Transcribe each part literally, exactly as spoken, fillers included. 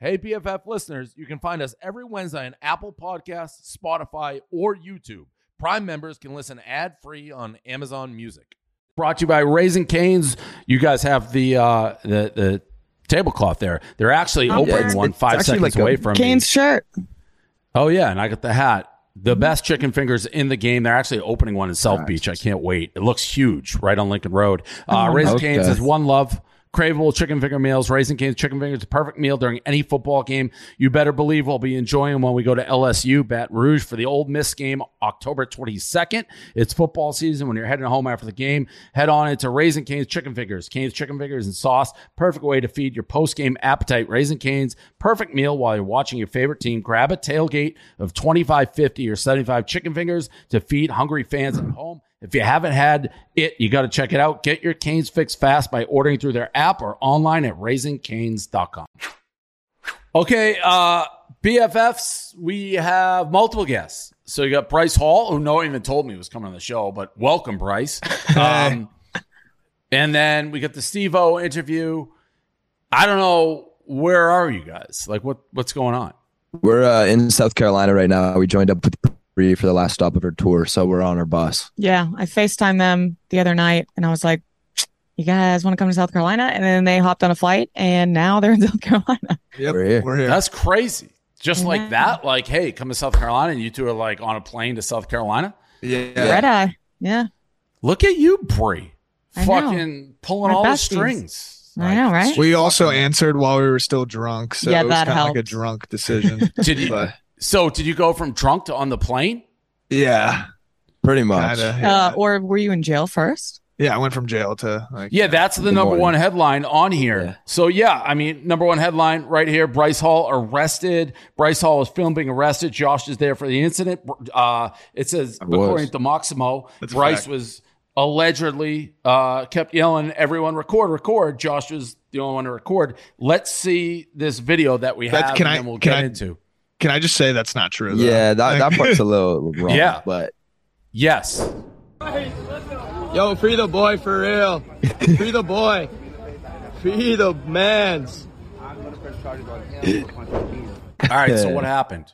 Hey, B F F listeners, you can find us every Wednesday on Apple Podcasts, Spotify, or YouTube. Prime members can listen ad-free on Amazon Music. Brought to you by Raising Cane's. You guys have the uh, the, the tablecloth there. They're actually Oh, opening yeah. one five It's seconds like away a from Cane's me. shirt. Oh, yeah, and I got the hat. The best chicken fingers in the game. They're actually opening one in South Nice. Beach. I can't wait. It looks huge right on Lincoln Road. Uh, Raising okay. Cane's is one love. Craveable chicken finger meals. Raising Cane's chicken fingers, the perfect meal during any football game. You better believe we'll be enjoying when we go to L S U Baton Rouge for the Ole Miss game October twenty-second. It's football season. When you're heading home after the game, head on into Raising Cane's chicken fingers. Cane's chicken fingers and sauce. Perfect way to feed your post-game appetite. Raising Cane's perfect meal while you're watching your favorite team. Grab a tailgate of twenty-five, fifty, or seventy-five chicken fingers to feed hungry fans at home. If you haven't had it, you got to check it out. Get your Cane's fix fast by ordering through their app or online at raising canes dot com. Okay, uh, B F Fs, we have multiple guests. So you got Bryce Hall, who no one even told me was coming on the show, but welcome, Bryce. Um, and then we got the Steve-O interview. I don't know, where are you guys? Like, what what's going on? We're uh, in South Carolina right now. We joined up with Bree for the last stop of her tour, so we're on our bus. Yeah, I FaceTimed them the other night, and I was like, you guys want to come to South Carolina? And then they hopped on a flight, and now they're in South Carolina. Yep, We're here. We're here. That's crazy. Just Yeah. like that, like, hey, come to South Carolina, and you two are like on a plane to South Carolina. yeah. Red eye. Yeah, Look at you, Bree. I know. Fucking pulling My all the besties. strings. I know, right? We also answered while we were still drunk, so Yeah, it was that kind of like a helped. drunk decision. Did you? But So did you go from drunk to on the plane? yeah, Pretty much. kind of. Yeah. Uh, or were you in jail first? yeah, I went from jail to like. Yeah, that's the Good number morning. one headline on here. Yeah. So yeah, I mean, number one headline right here: Bryce Hall arrested. Bryce Hall is filmed being arrested. Josh is there for the incident. Uh, it says I was. according to Moximo, That's a Bryce fact. was allegedly uh, kept yelling, "Everyone record, record!" Josh was the only one to record. Let's see this video that we That's- have, can and I- then we'll can get I- into. Can I just say that's not true? Though? Yeah, that, that Like- part's a little wrong. Yeah. But Yes. Yo, free the boy for real. Free the boy. Free the mans. All right. So what happened?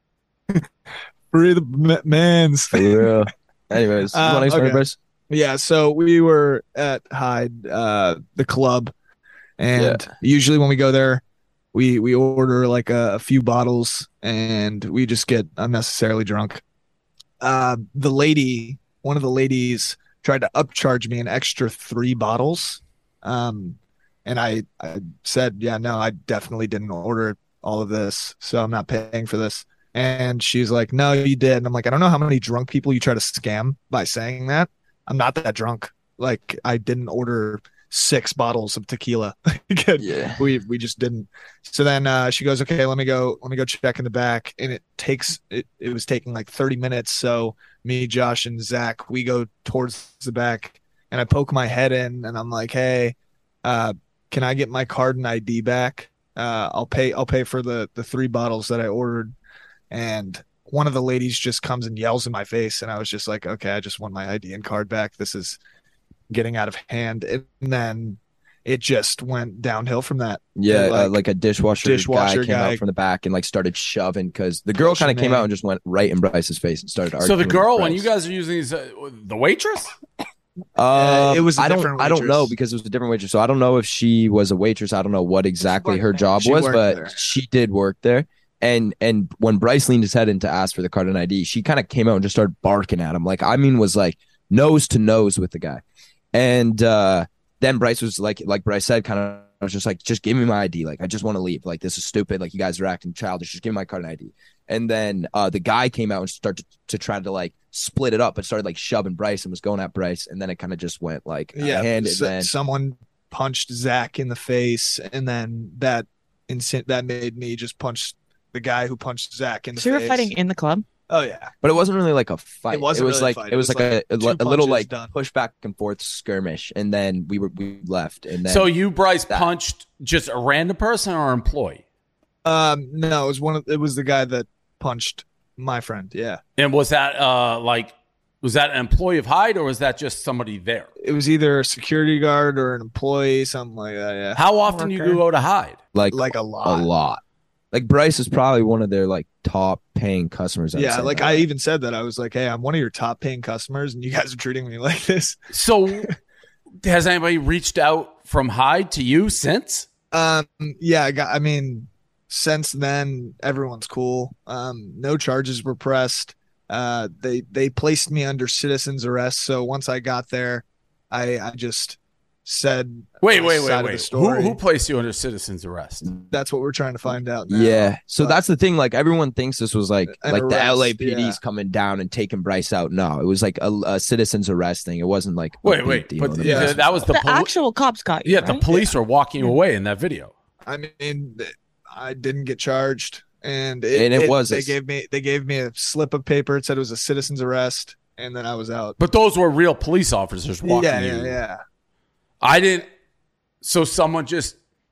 Free the m- mans. for real. Anyways, you Um, want to start, okay. Bryce? Yeah, so we were at Hyde, uh, the club, and usually when we go there, we we order like a, a few bottles, and we just get unnecessarily drunk. Uh, the lady, one of the ladies, tried to upcharge me an extra three bottles, um, and I I said, yeah, no, I definitely didn't order all of this, so I'm not paying for this. And she's like, no, you did. And I'm like, I don't know how many drunk people you try to scam by saying that. I'm not that drunk. Like, I didn't order six bottles of tequila. Yeah. We we just didn't. So then uh, she goes, okay, let me go. Let me go check in the back. And it takes it. It was taking like thirty minutes. So me, Josh, and Zach, we go towards the back, and I poke my head in, and I'm like, hey, uh, can I get my card and I D back? Uh, I'll pay. I'll pay for the the three bottles that I ordered. And one of the ladies just comes and yells in my face, and I was just like, okay, I just want my I D and card back. This is getting out of hand. And then it just went downhill from that. Yeah, Like, uh, like a dishwasher, dishwasher guy came guy- out from the back and like started shoving because the girl Pushing kind of came in. out and just went right in Bryce's face and started arguing. So the with girl, when Bryce. you guys are using these, uh, the waitress? Uh, Um, it was a I don't. different I don't know waitress. because it was a different waitress. So I don't know if she was a waitress. I don't know what exactly worked her there. job She was, worked but there. she did work there. And and when Bryce leaned his head in to ask for the card and I D, she kind of came out and just started barking at him. Like I mean, was like nose to nose with the guy. And uh, then Bryce was like, like Bryce said, kind of was just like, just give me my I D. Like I just want to leave. Like this is stupid. Like you guys are acting childish. Just give me my card and I D. And then uh, the guy came out and started to, to try to like split it up, but started like shoving Bryce and was going at Bryce. And then it kind of just went like yeah, handed. so- Then someone punched Zach in the face, and then that instant that made me just punch the guy who punched Zach in the So you were face. fighting in the club? Oh yeah, But it wasn't really like a fight. It wasn't was really a like fight. it was, like, a, a, two a little punches like done. push back and forth skirmish, and then we were we left, and then So you, Bryce, that. punched just a random person or employee? Um, no, it was one of it was the guy that punched my friend. Yeah, And was that uh like was that an employee of Hyde or was that just somebody there? it was either a security guard or an employee, something like that. Yeah, How often do you Worker. go to Hyde? like like a lot. a lot. Like Bryce is probably one of their like top paying customers. I'd Yeah, say like now. I even said that. I was like, hey, I'm one of your top paying customers, and you guys are treating me like this. So, has anybody reached out from Hyde to you since? Um, yeah, I got. I mean, since then, everyone's cool. Um, no charges were pressed. Uh, they they placed me under citizen's arrest. So once I got there, I I just said, Wait, my wait, side wait, of the wait. Who, story. who placed you under citizen's arrest? That's what we're trying to find out now. Yeah. So But- that's the thing. Like everyone thinks this was like An like the arrest, L A P D's yeah. coming down and taking Bryce out. No, it was like a, a citizen's arrest thing. It wasn't like a Wait, big wait. deal. But The yeah, police- that was the, The poli- actual cops got you. Yeah, the right? police were walking away in that video. I mean, th- I didn't get charged, and it, And it was they a- gave me they gave me a slip of paper. It said it was a citizen's arrest, and then I was out. But those were real police officers walking yeah, you. yeah, yeah. I didn't. So someone just.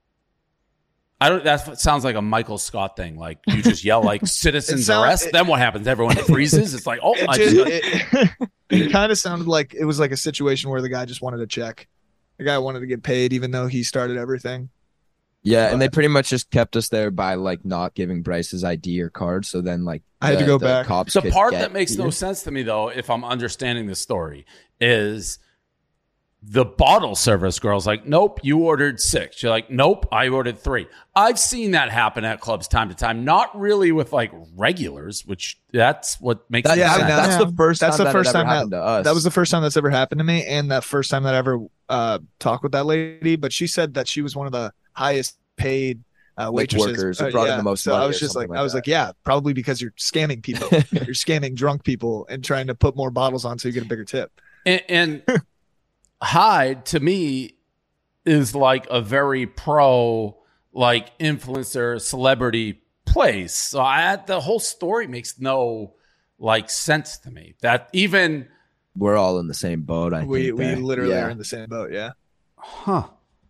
I don't. That sounds like a Michael Scott thing. Like you just yell like citizens It sound- arrest. it- then what happens? Everyone freezes. It's like oh, It, I just, just, it, it kind of sounded like it was like a situation where the guy just wanted to check. The guy wanted to get paid, even though he started everything. Yeah, and they pretty much just kept us there by like not giving Bryce his I D or card. So then like I had to the- go the back. Cops the could part get that makes no you. sense to me though, if I'm understanding the story, is the bottle service girl's like, nope, you ordered six. You're like, nope, I ordered three. I've seen that happen at clubs time to time. Not really with like regulars, which that's what makes That, it Yeah, I that- mean, sense. that's Yeah. the first That's time the that first it ever time that- happened to us. That was the first time that's ever happened to me, and the first time that I ever uh, talked with that lady. But she said that she was one of the highest paid uh, Like waitresses. workers who Uh, brought in yeah. the most So money I or was just like, something I like was that. like, yeah, probably because you're scamming people. You're scamming drunk people and trying to put more bottles on so you get a bigger tip. And, and Hyde to me is like a very pro, like influencer celebrity place. So I, the whole story makes no like sense to me. That even, We're all in the same boat. I we think we there. literally Yeah. are in the same boat. Yeah. huh,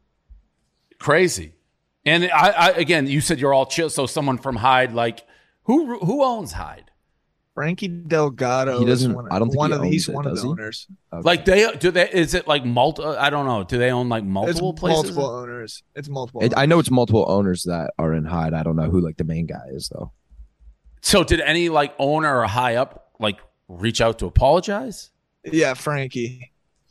crazy. And I, I again, you said you're all chill. So someone from Hyde, like who who owns Hyde? Frankie Delgado. He doesn't- Is one, I don't think one he of the, he's owns it, one of does the he? owners. Okay. Like they do they? Is it like multi? I don't know. Do they own like It's multiple places? multiple owners. It's multiple. It, I owners. know it's multiple owners that are in Hyde. I don't know who like the main guy is though. So did any like owner or high up like reach out to apologize? Yeah, Frankie.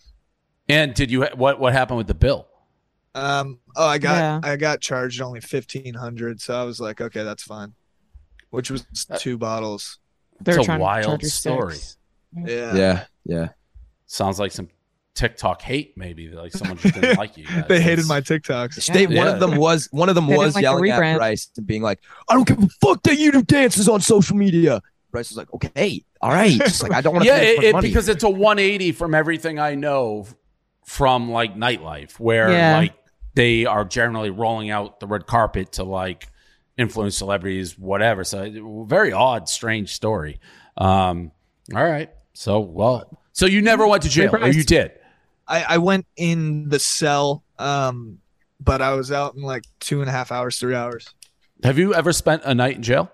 And did you what what happened with the bill? Um. Oh, I got Yeah. I got charged only fifteen hundred, so I was like, okay, that's fine. Which was two bottles. They're It's a trying to wild charge you story. six. Yeah. Yeah, yeah. Sounds like some TikTok hate, maybe like someone just didn't like you. guys. They hated It's- my TikToks. State one Yeah. of them was one of them They didn't was like the yelling at rebrand. Bryce and being like, "I don't give a fuck that you do dances on social media." Bryce was like, "Okay, all right, just like I don't want to Yeah, pay it, this much it, money." because it's a one eighty from everything I know f- from like nightlife, where Yeah. like they are generally rolling out the red carpet to like influence celebrities, whatever. So it- very odd, strange story. Um, all right, so well, so you never went to jail, or Bryce. you did? I, I went in the cell, um, but I was out in like two and a half hours, three hours. Have you ever spent a night in jail?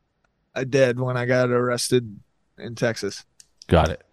I did when I got arrested in Texas. Got it.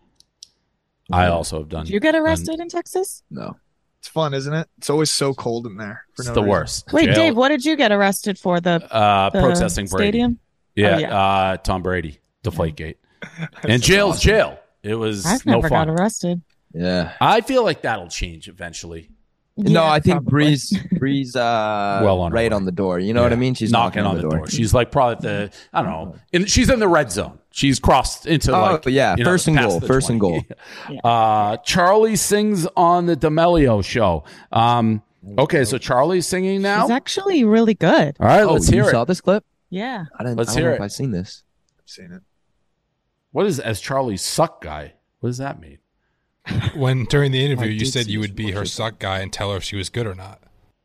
I also have done. Did you get arrested in Texas? no. It's fun, isn't it? It's always so cold in there. For It's no the reason. worst. Wait, Jail- Dave, what did you get arrested for? The, uh, the protesting Brady. stadium? Yeah, Oh, yeah. Uh, Tom Brady, Deflategate, and jail's jail. It was I've no never fun. got arrested. Yeah. I feel like that'll change eventually. no, Yeah, I think probably. Breeze Breeze uh Well on her right way. on the door. You know what I Yeah. mean? She's knocking, on the door. door. She's like probably at the I don't know. In, she's in the red zone. She's crossed into Oh, like yeah, you know, first and past goal, the first and twenty. Yeah. Uh, Charlie sings on the D'Amelio show. Um, okay, so Charlie's singing now. She's actually really good. All right, Oh, let's you hear saw it. this clip? Yeah. I didn't. Let's I don't hear know it. if I've seen this. I've seen it. What is as Charlie's suck guy? What does that mean? When during the I interview you did said see you this would be her bullshit. suck guy and tell her if she was good or not.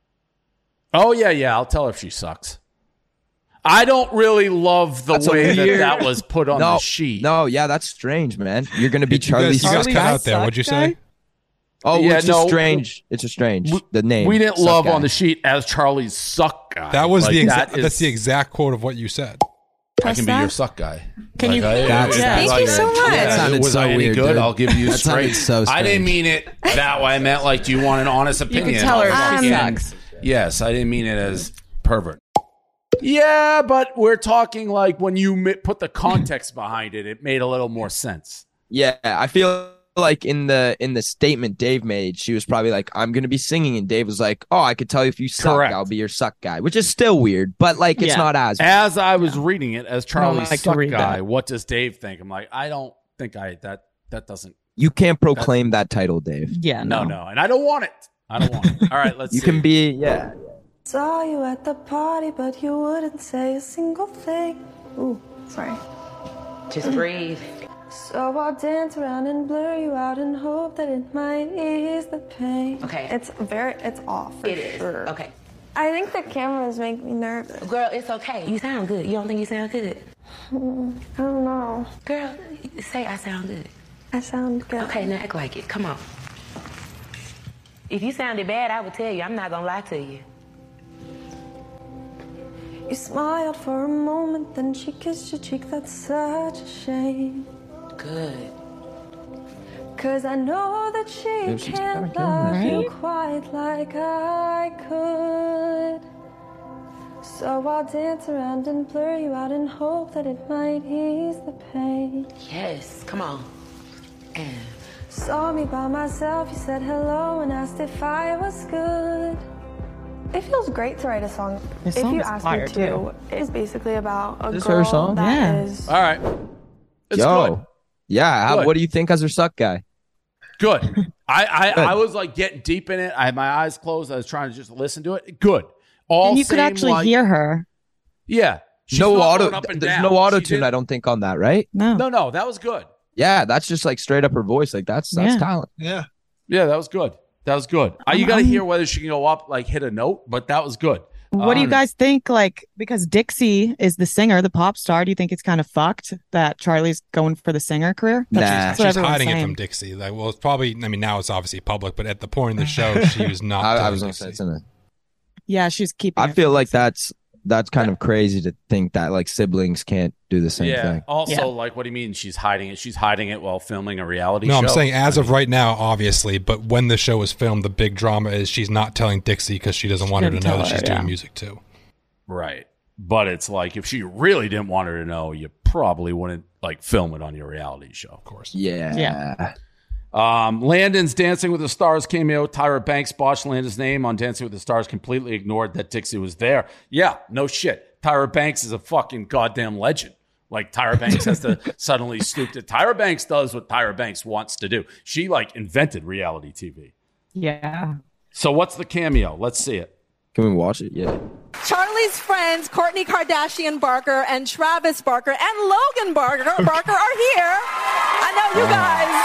Oh yeah, yeah. I'll tell her if she sucks. I don't really love the That's a way that weird- that was put on no, the sheet. no, yeah, that's strange, man. You're gonna be You guys- Charlie's. you guys Charlie cut Guy out there. What'd you suck say? guy? Oh, Yeah, it's no, a strange. It's a strange. we- the name. We didn't Suck love guy. on the sheet as Charlie's suck guy. That was Like, the exact. that is- That's the exact quote of what you said. I can be that? your suck guy. Can you- I- That's- yeah, Thank like- you so much. yeah, That sounded was so I any weird, good? dude. I'll give you That sounded straight. so I didn't strange. mean it that way. I meant like, do you want an honest You opinion? can tell her I'll she fucking- sucks. Yes, I didn't mean it as pervert. Yeah, but we're talking like when you mi- put the context behind it, it made a little more sense. Yeah, I feel like in the in the statement Dave made, she was probably like, "I'm gonna be singing," and Dave was like, "Oh, I could tell you if you suck, Correct. I'll be your suck guy," which is still weird, but like it's Yeah. not as As I was reading it, as Charlie's like to suck read guy, that. what does Dave think? I'm like, I don't think I that that doesn't. you can't proclaim that title, Dave. Yeah, No, no, and I don't want it. I don't want it. All right, let's You see. can be yeah. Saw you at the party, but you wouldn't say a single thing. Ooh, sorry. Just breathe. So I'll dance around and blur you out and hope that it might ease the pain. Okay. It's very, it's off for It is. sure. Okay. I think the cameras make me nervous. Girl, it's okay. You sound good. You don't think you sound good? Mm, I don't know. Girl, say I sound good. I sound good. Okay, now act like it. Come on. If you sounded bad, I would tell you. I'm not gonna lie to you. You smiled for a moment, then she kissed your cheek. That's such a shame. Good. Cause I know that she Maybe she's can't kinda killing love it. you Right? quite like I could. So I'll dance around and blur you out and hope that it might ease the pain. Yes. Come on. And Saw me by myself, you said hello and asked if I was good. It feels great to write a song. This if song you is ask fire, me to, it's basically about a Is this girl her song? that Yeah. is- All right, it's Yo, good. yeah. How, Good. what do you think as her suck guy? Good. I I, Good. I was like getting deep in it. I had my eyes closed. I was trying to just listen to it. Good. All And you could same, actually like- hear her. Yeah. She's no not auto. going up and There's down. no auto She tune. did- I don't think on that, right? No. No, no, that was good. Yeah, that's just like straight up her voice. Like that's that's Yeah. talent. Yeah. Yeah, that was good. That was good. Uh, you got to Um, hear whether she can go up, like hit a note, but that was good. What do you Um, guys think? Like, because Dixie is the singer, the pop star, do you think it's kind of fucked that Charlie's going for the singer career? Nah. That's what She's everyone's hiding it saying. from Dixie. Like, well, it's probably. I mean, now it's obviously public, but at the point in the show, she was not. I, I doing was gonna Dixie. say it's in a, Yeah, she's keeping. I it feel from like Dixie. that's that's kind of crazy to think that like siblings can't do the same yeah. thing. Also, Yeah. like, what do you mean she's hiding it? She's hiding it while filming a reality No, show. I'm saying as I of mean, right now, obviously, but when the show was filmed, the big drama is she's not telling Dixie because she doesn't She want her to didn't know tell that her, she's yeah. doing music too. right. But it's like if she really didn't want her to know, you probably wouldn't like film it on your reality show. Of course. Yeah. Yeah. Um, Landon's Dancing with the Stars cameo. Tyra Banks botched Landon's name on Dancing with the Stars, completely ignored that Dixie was there. Yeah, no shit. Tyra Banks is a fucking goddamn legend. Like Tyra Banks has to suddenly stoop to. Tyra Banks does what Tyra Banks wants to do. She like invented reality T V. Yeah. So what's the cameo? Let's see it. Can we watch it? Yeah. Charlie's friends, Kourtney Kardashian Barker and Travis Barker and Logan Barker, Barker are here. I know you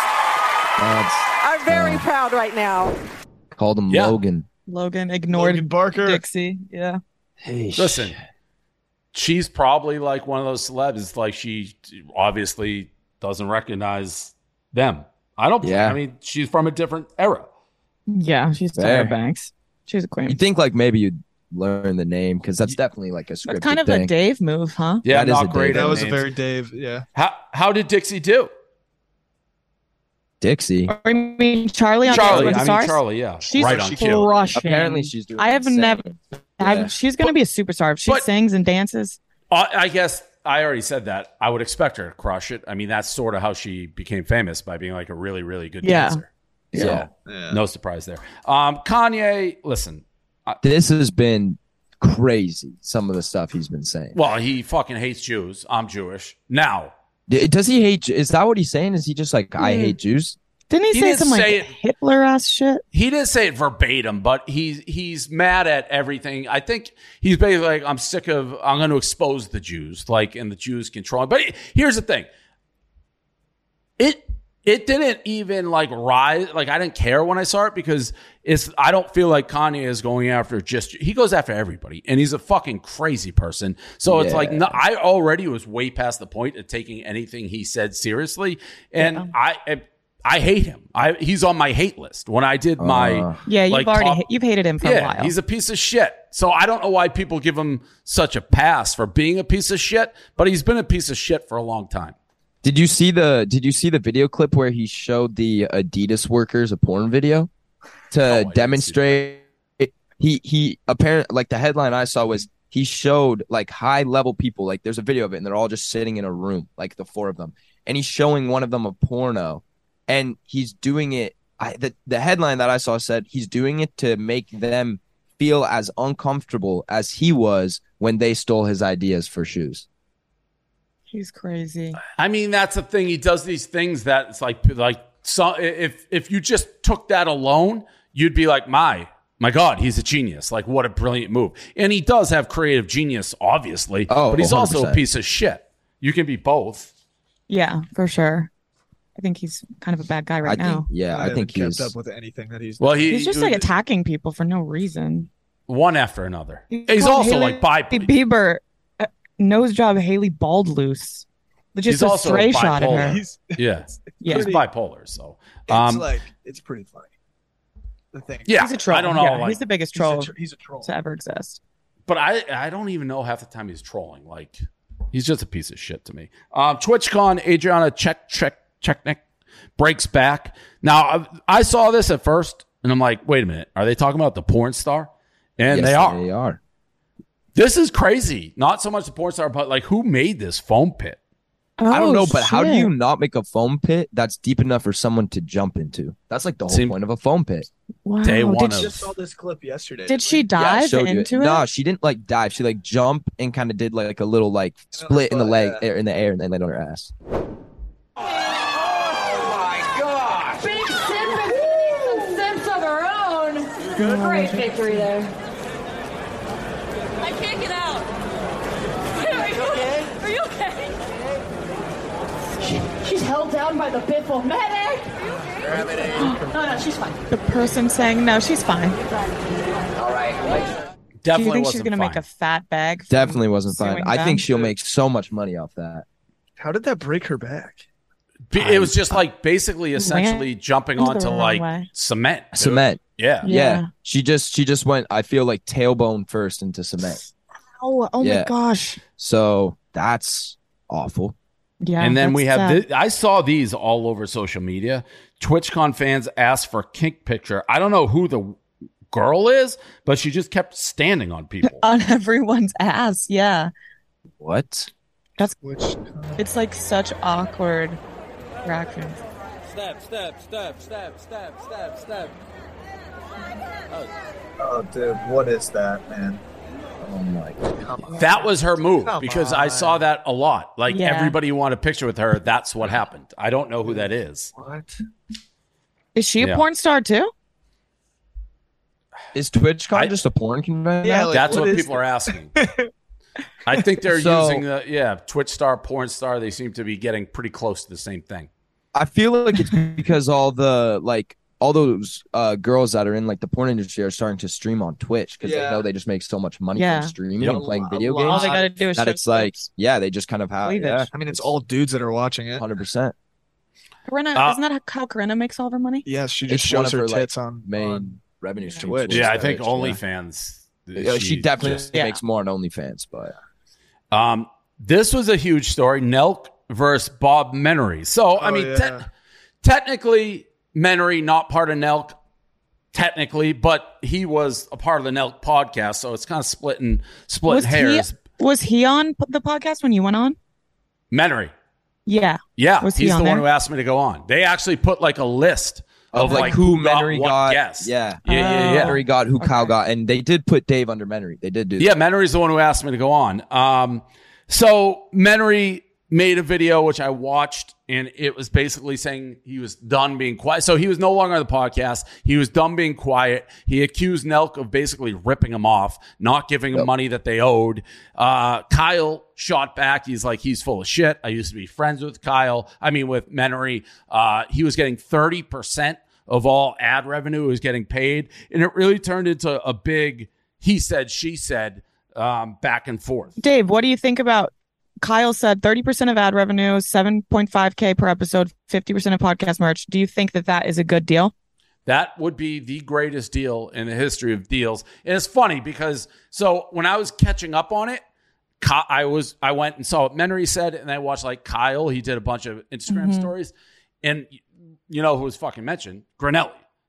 guys That's are very proud right now. called him Yeah. Logan. Logan ignored Logan Barker. Dixie. Yeah. Hey, Listen, she's probably like one of those celebs. It's like she obviously doesn't recognize them. I don't. Yeah. I mean, she's from a different era. Yeah, she's Fair. Tyra Banks. She's a queen. you think like maybe you'd learn the name because that's definitely like a scripted That's kind of thing. a Dave move, huh? Yeah, That is not a great. Dave. at That was a names. very Dave. Yeah. How how did Dixie do? Dixie. Or, I mean, Charlie on Charlie, Dancing with I the mean Stars? Charlie. Yeah, She's right on she cue. killed. crushing. Apparently she's doing. I have insane. never. Yeah. I've, she's going to be a superstar if she But- sings and dances. Uh, I guess I already said that. I would expect her to crush it. I mean, that's sort of how she became famous by being like a really, really good Yeah. dancer. So, Yeah. Yeah. no surprise there. Um, Kanye, listen. This has been crazy. Some of the stuff he's been saying. Well, he fucking hates Jews. I'm Jewish. Now, D- Does he hate? Is that what he's saying? Is he just like I hate Jews? Didn't he, He say didn't some like say it- Hitler ass shit? he didn't say it verbatim, but he's he's mad at everything. I think he's basically like, I'm sick of, I'm going to expose the Jews, like, and the Jews controlling. But here's the thing. It it didn't even like rise. Like, I didn't care when I saw it because it's, I don't feel like Kanye is going after just, he goes after everybody and he's a fucking crazy person. So it's like, Yeah. no, I already was way past the point of taking anything he said seriously. And Yeah. I, I, I hate him. I, he's on my hate list. When I did my, Uh, Yeah, you've like, already top- ha- you've hated him for a yeah, while. he's a piece of shit. So I don't know why people give him such a pass for being a piece of shit, but he's been a piece of shit for a long time. Did you see the Did you see the video clip where he showed the Adidas workers a porn video to I didn't see demonstrate? He he apparently like the headline I saw was he showed like high level people. Like there's a video of it, and they're all just sitting in a room, like the four of them, and he's showing one of them a porno, and he's doing it. I, the the headline that I saw said he's doing it to make them feel as uncomfortable as he was when they stole his ideas for shoes. He's crazy. I mean, that's the thing. He does these things that it's like, like so if if you just took that alone, you'd be like, my, my God, he's a genius. Like, what a brilliant move. And he does have creative genius, obviously, oh, but he's one hundred percent. also a piece of shit. You can be both. Yeah, for sure. I think he's kind of a bad guy right I now. think, yeah, I, I think kept he's up with anything that he's. Well, he, he's just like attacking people for no reason. One after another. He He's called also Haley like bi- Bieber uh, nose job Haley bald loose. Just He's a also stray shot at bipolar. her. He's, Yeah, Yeah. he's bipolar. So, it's um, like it's pretty funny. The thing. yeah, He's a troll. I don't know. Yeah, like, he's the biggest He's a, troll tr- he's a troll. to ever exist. but I, I don't even know half the time he's trolling. Like, he's just a piece of shit to me. Um, TwitchCon, Adriana Check Check Checknick breaks back. Now, I, I saw this at first, and I'm like, wait a minute, are they talking about the porn star? And yes, they are. They are. This is crazy. Not so much the porn star, but like, who made this foam pit? Oh, I don't know, but how do shit. you not make a foam pit that's deep enough for someone to jump into? That's like the whole Seem- point of a foam pit. Wow. Day one Did, of- she, just saw this clip yesterday. did she Yeah, I dive showed you into it? No, she didn't like dive. She like jump and kind of did like a little like split in the leg yeah. in the air and then landed on her ass. Big Sims some Sims of her own. Great victory there. I can't get out. Are you okay? Are you okay? She, she's held down by the Biffle medic. No, no, she's fine. The person saying no, she's fine. All right. Definitely do you think wasn't she's gonna fine. make a fat bag? from Definitely wasn't fine. suing I them? think she'll make so much money off that. How did that break her back? Be- It was just like basically essentially jumping the onto wrong like way. cement. dude. Cement. Yeah. Yeah. Yeah. She just she just went, I feel like tailbone first into cement. Oh, oh Yeah. my gosh. So that's awful. Yeah. And then we that's have sad. this, I saw these all over social media. TwitchCon fans asked for kink picture. I don't know who the girl is, but she just kept standing on people. on everyone's ass. Yeah. What? Which It's like such awkward reactions. Step, step, step, step, step, step, step. oh dude, what is that, man? Oh my god. That was her move Come because I on. saw that a lot. Like Yeah. everybody wanted a picture with her. That's what happened. I don't know who that is. What? Is she a Yeah. porn star too? Is TwitchCon I- just a porn convention? Yeah, like, That's what what is people are asking. I think they're So- using the yeah Twitch star, porn star. They seem to be getting pretty close to the same thing. I feel like it's because all the like all those uh, girls that are in like the porn industry are starting to stream on Twitch because Yeah. they know they just make so much money Yeah. from streaming Yep. and playing A video lot. All games they got to do is that show it's like clips. yeah they just kind of have Cleavage. yeah I mean, it's all dudes that are watching it. one hundred percent Corinna, Uh, isn't that how Corinna makes all of her money? Yes, she just It's one shows of her her, like, tits on main on- revenue stream. Twitch. Yeah, I Twitch, think yeah. OnlyFans. Yeah, she definitely just- Yeah. makes more on OnlyFans, but Um, this was a huge story. Nelk versus Bob Menery. So I Oh, mean, yeah. te- technically, Menery not part of Nelk. Technically, but he was a part of the Nelk podcast, so it's kind of splitting splitting Was he, hairs. was he on p- the podcast when you went on? Menery, Yeah. yeah, Was he he's on the one there? who asked me to go on. They actually put like a list of, of like, who got Menery what got, guests. yeah, yeah, yeah, yeah. Menery got, who Kyle Okay. got, and they did put Dave under Menery. They did do Yeah, that. Menery's the one who asked me to go on. Um, so Menery made a video which I watched, and it was basically saying he was done being quiet. So he was no longer on the podcast. He was done being quiet. He accused Nelk of basically ripping him off, not giving him Yep. money that they owed. Uh, Kyle shot back. He's like, he's full of shit. I used to be friends with Kyle. I mean, with Menery. Uh, he was getting thirty percent of all ad revenue was getting paid. And it really turned into a big he said, she said, um, back and forth. Dave, what do you think about Kyle said thirty percent of ad revenue, seven point five K per episode, fifty percent of podcast merch. Do you think that that is a good deal? That would be the greatest deal in the history of deals. And it's funny because so when I was catching up on it, Ky- I was I went and saw what Menery said, and I watched like Kyle. He did a bunch of Instagram Mhm. stories, and you know who was fucking mentioned? Granelli.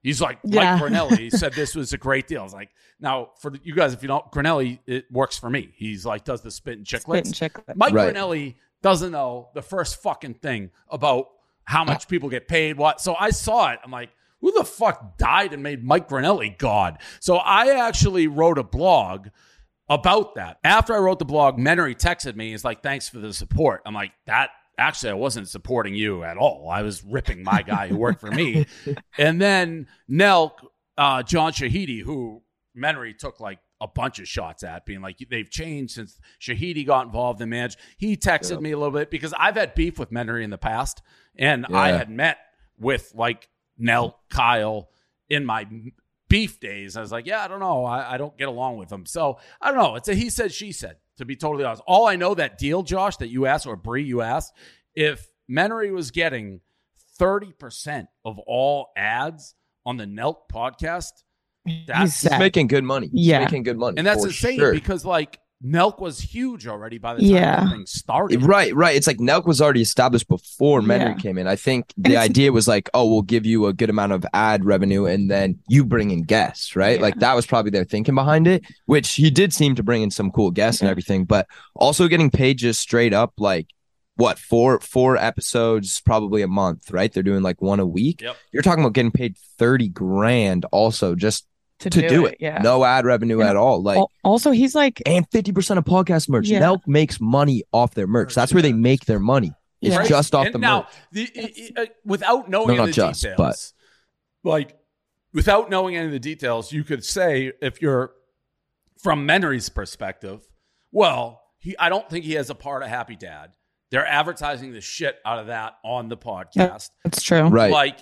He's like, Yeah. Mike Grinelli said this was a great deal. I was like, now, for you guys, if you don't, Grinelli, it works for me. He's like, does the spit and chicklets. Spit and chicklets. Mike Right. Grinelli doesn't know the first fucking thing about how much people get paid, what. So I saw it. I'm like, who the fuck died and made Mike Grinelli God? So I actually wrote a blog about that. After I wrote the blog, Menery texted me. He's like, thanks for the support. I'm like, that actually, I wasn't supporting you at all. I was ripping my guy who worked for me. And then Nelk, uh, John Shahidi, who Menery took like a bunch of shots at, being like, they've changed since Shahidi got involved in manage. He texted Yep. me a little bit because I've had beef with Menery in the past. And Yeah. I had met with like Nelk, Kyle in my beef days. I was like, yeah, I don't know. I, I don't get along with him. So I don't know. It's a he said, she said, to be totally honest. All I know, that deal, Josh, that you asked, or Bree, you asked, if Menery was getting thirty percent of all ads on the Nelk podcast, that's, He's making good money. He's Yeah. making good money. and that's for insane sure. because like Nelk was huge already by the time Yeah. that thing started. Right, right. It's like Nelk was already established before Menery Yeah. came in. I think And the it's- idea was like, oh, we'll give you a good amount of ad revenue and then you bring in guests, right? Yeah. Like that was probably their thinking behind it, which he did seem to bring in some cool guests and Yeah. everything, but also getting paid just straight up like what, four four episodes probably a month, right? They're doing like one a week. Yep. You're talking about getting paid thirty grand also just to, do, it. Yeah. No ad revenue And at all. Like Al- also, he's like, and fifty percent of podcast merch. Yeah. Nelk makes money off their merch. That's where they make their money. It's Yeah. just off And the now, merch. the, i- i- uh, without knowing No, any not of the just, details, like without knowing any of the details, you could say if you're from Menery's perspective, well, he I don't think he has a part of Happy Dad. They're advertising the shit out of that on the podcast. that's true. Right. Like,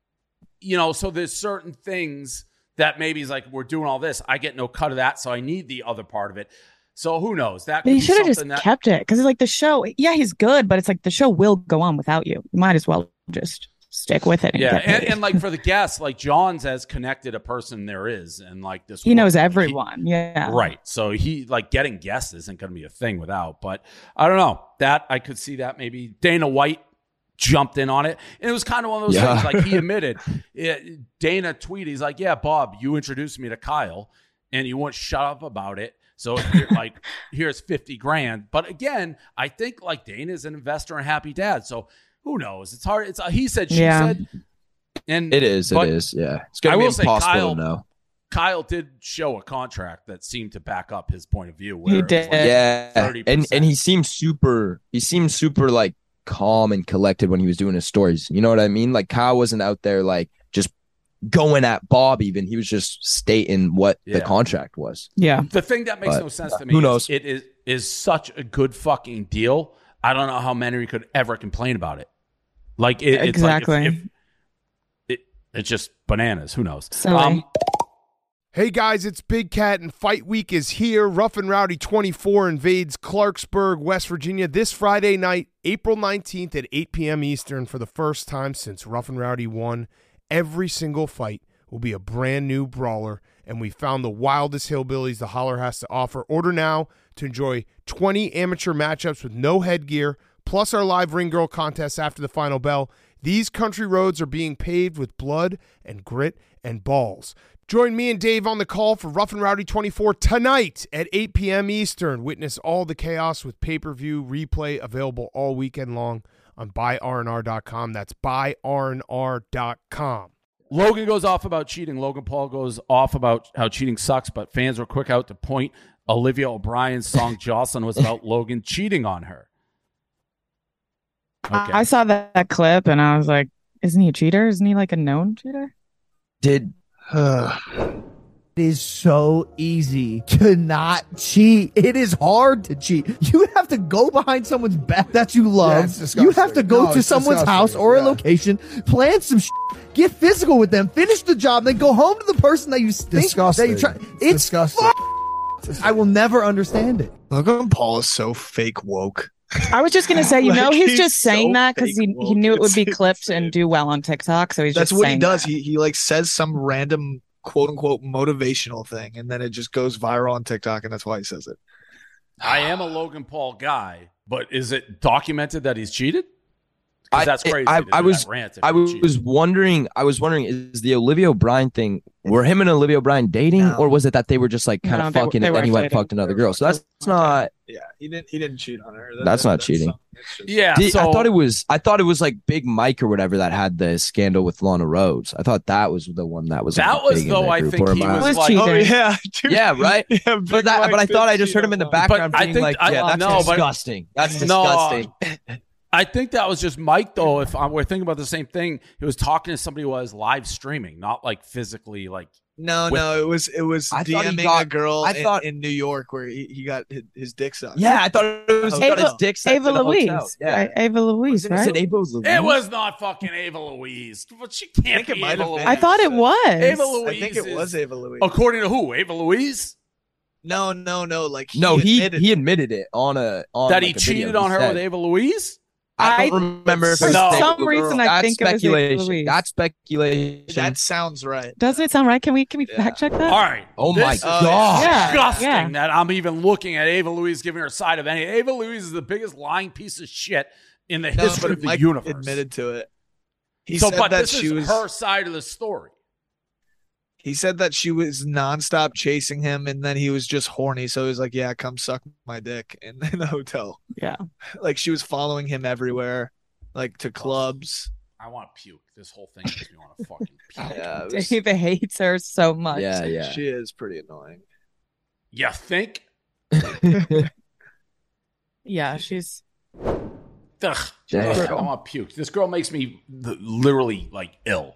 you know, so there's certain things that maybe he's like, we're doing all this. I get no cut of that, so I need the other part of it. So who knows? That But could he be should have just something that kept it because, like, the show, yeah, he's good, but it's like the show will go on without you. You might as well just stick with it. And yeah, get and, paid. and like for the guests, like John's as connected a person there is, and like this, he knows work- everyone. yeah. he- right? So he like getting guests isn't going to be a thing without. But I don't know that I could see that maybe Dana White jumped in on it, and it was kind of one of those Yeah. things. Like he admitted, it, Dana tweeted, he's like, "Yeah, Bob, you introduced me to Kyle, and you won't shut up about it." So you're like, here's fifty grand. But again, I think like Dana's an investor in Happy Dad, so. Who knows? It's hard. It's a he said, she Yeah. said. And It is. It but is. Yeah. It's I going to be will say impossible Kyle- to know. Kyle did show a contract that seemed to back up his point of view. Where He it was did. like Yeah. thirty And percent. and he seemed super he seemed super like calm and collected when he was doing his stories. You know what I mean? Like Kyle wasn't out there like just going at Bob even. He was just stating what Yeah. the contract was. Yeah. The thing that makes But, no sense to uh, me who is knows? it is is such a good fucking deal. I don't know how Menery could ever complain about it. Like it, it's like if- Exactly. if, it, it's just bananas. Who knows? Silly. Hey guys, it's Big Cat and Fight Week is here. Rough and Rowdy twenty-four invades Clarksburg, West Virginia this Friday night, April nineteenth at eight p.m. Eastern for the first time since Rough and Rowdy won. Every single fight will be a brand new brawler, and we found the wildest hillbillies the Holler has to offer. Order now to enjoy twenty amateur matchups with no headgear, plus our live ring girl contest after the final bell. These country roads are being paved with blood and grit and balls. Join me and Dave on the call for Rough and Rowdy twenty-four tonight at eight p.m. Eastern. Witness all the chaos with pay-per-view replay available all weekend long on buy R N R dot com. That's buy R N R dot com. Logan goes off about cheating. Logan Paul goes off about how cheating sucks, but fans were quick out to point Olivia O'Brien's song Jocelyn was about Logan cheating on her. Okay. I saw that, that clip and I was like, isn't he a cheater? Isn't he like a known cheater? Did It is so easy to not cheat. It is hard to cheat. You have to go behind someone's back that you Yeah, love. it's disgusting. You have to go No, to it's someone's disgusting. house or Yeah. a location, plan some shit, get physical with them, finish the job, then go home to the person that you think Disgusting. that you try. It's It's disgusting. f- I will never understand it. Logan Paul is so fake woke. I was just gonna say, you Like, know, he's, he's just saying so that because he, fake he woke. knew it would be It's clipped and do well on TikTok, so he's That's just what he saying does. that. He he like says some random quote unquote motivational thing, and then it just goes viral on TikTok, and that's why he says it. I am a Logan Paul guy, but is it documented that he's cheated? 'Cause that's crazy. I, to do I was that rant if I you're was cheating. wondering I was wondering is the Olivia O'Brien thing were him and Olivia O'Brien dating No. or was it that they were just like kind No, of they were- fucking they and were then he went and dating. fucked another girl? So that's not Yeah, he didn't. He didn't cheat on her. That- That's that- not cheating. something- it's just- Yeah, Did- so I thought it was I thought it was like Big Mike or whatever that had the scandal with Lana Rhodes. I thought that was the one that was like, that was big in though. that I group. think Or he am I- was Was like, cheating. Oh yeah, dude. Yeah, right. Yeah, But Big that, Mike but I did thought I just cheat heard on him in the Lana. background But I being think- like, I- "Yeah, that's no, but- disgusting. That's No, disgusting." I think that was just Mike, though. If I'm, we're thinking about the same thing, he was talking to somebody who was live streaming, not like physically. Like No, with- no, it was it was I thought he DMing got- a girl I in, thought- in New York where he, he got his, his dick sucked. Yeah, I thought it was he got Ava- his dick sucked Ava in a Louise. hotel. Yeah, Right? Ava Louise, Was it- right? is it Ava Louise? it was not fucking Ava Louise. But she can't think it be might Ava have been. Louise. I thought it was. Ava Louise. I think it is- was Ava Louise. According to who? Ava Louise? No, no, no. Like he No, he admitted- he admitted it on a on that like he a video. cheated on her said- with Ava Louise? I I- don't remember if for it was some Ava reason, Louise. I That's think it was Ava speculation. Louise. That's speculation. That sounds right. Doesn't it sound right? Can we can we Yeah. fact check that? All right. Oh This my is god! Yeah. disgusting yeah. that I'm even looking at Ava Louise giving her side of any. Ava Louise is the biggest lying piece of shit in the No, history but of the Mike universe. admitted to it. He so, said but that this she is was. her side of the story. He said that she was nonstop chasing him, and then he was just horny. So he was like, "Yeah, come suck my dick," in, in the hotel. Yeah. Like she was following him everywhere, like to clubs. I want to puke. This whole thing makes me want to fucking puke. Yeah, it was- Dave hates her so much. Yeah, yeah. she is pretty annoying. You think? Yeah, she's Ugh. Damn. Ugh, I want to puke. This girl makes me th- literally like ill.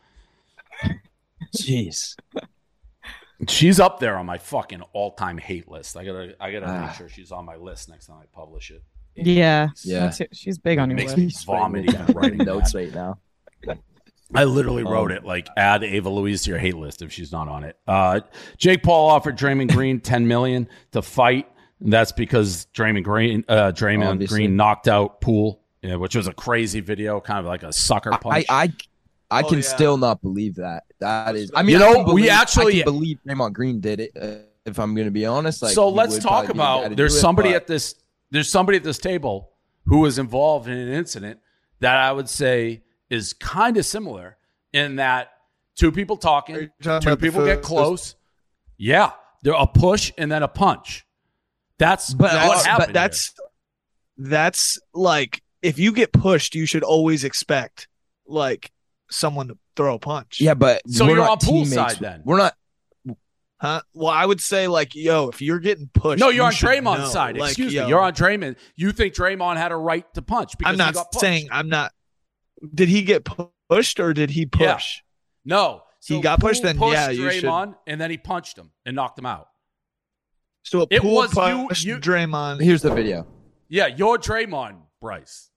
Jeez. She's up there on my fucking all-time hate list. I gotta, I gotta Ah. make sure she's on my list next time I publish it. yeah. Yeah. She's- She's big on your Makes list. me vomit Writing even writing notes that. right now. I literally wrote Um, it like add Ava Louise to your hate list if she's not on it. Uh, Jake Paul offered Draymond Green ten million dollars to fight. That's because Draymond Green, uh, Draymond Obviously. Green knocked out Poole, yeah, which was a crazy video, kind of like a sucker I punch. I I Oh, can yeah. still not believe that. That is. I mean, You I know, can we believe- actually- I can believe Draymond Green did it. Uh, if I'm going to be honest, like, so he let's would talk probably be the guy to about. There's do it, somebody but- at this. There's somebody at this table who was involved in an incident that I would say is kind of similar in that two people Are talking, you talking two about the people get first- close. Yeah, there a push and then a punch. That's But what That's, happened. but that's that's like if you get pushed, you should always expect like someone to throw a punch. Yeah, but So we're you're not on Poole's teammates. side then? We're not. Huh? Well, I would say like, yo, if you're getting pushed, No, you're you on should Draymond's know. side. Like, Excuse yo, me. You're on Draymond. You think Draymond had a right to punch because I'm he not got pushed. saying I'm not. Did he get pu- pushed or did he push? Yeah. No. He got pushed, Poole then pushed yeah, you should- Draymond, and then he punched him and knocked him out. So a It Poole was you- pushed you- Draymond. Here's the video. Yeah, you're Draymond, Bryce.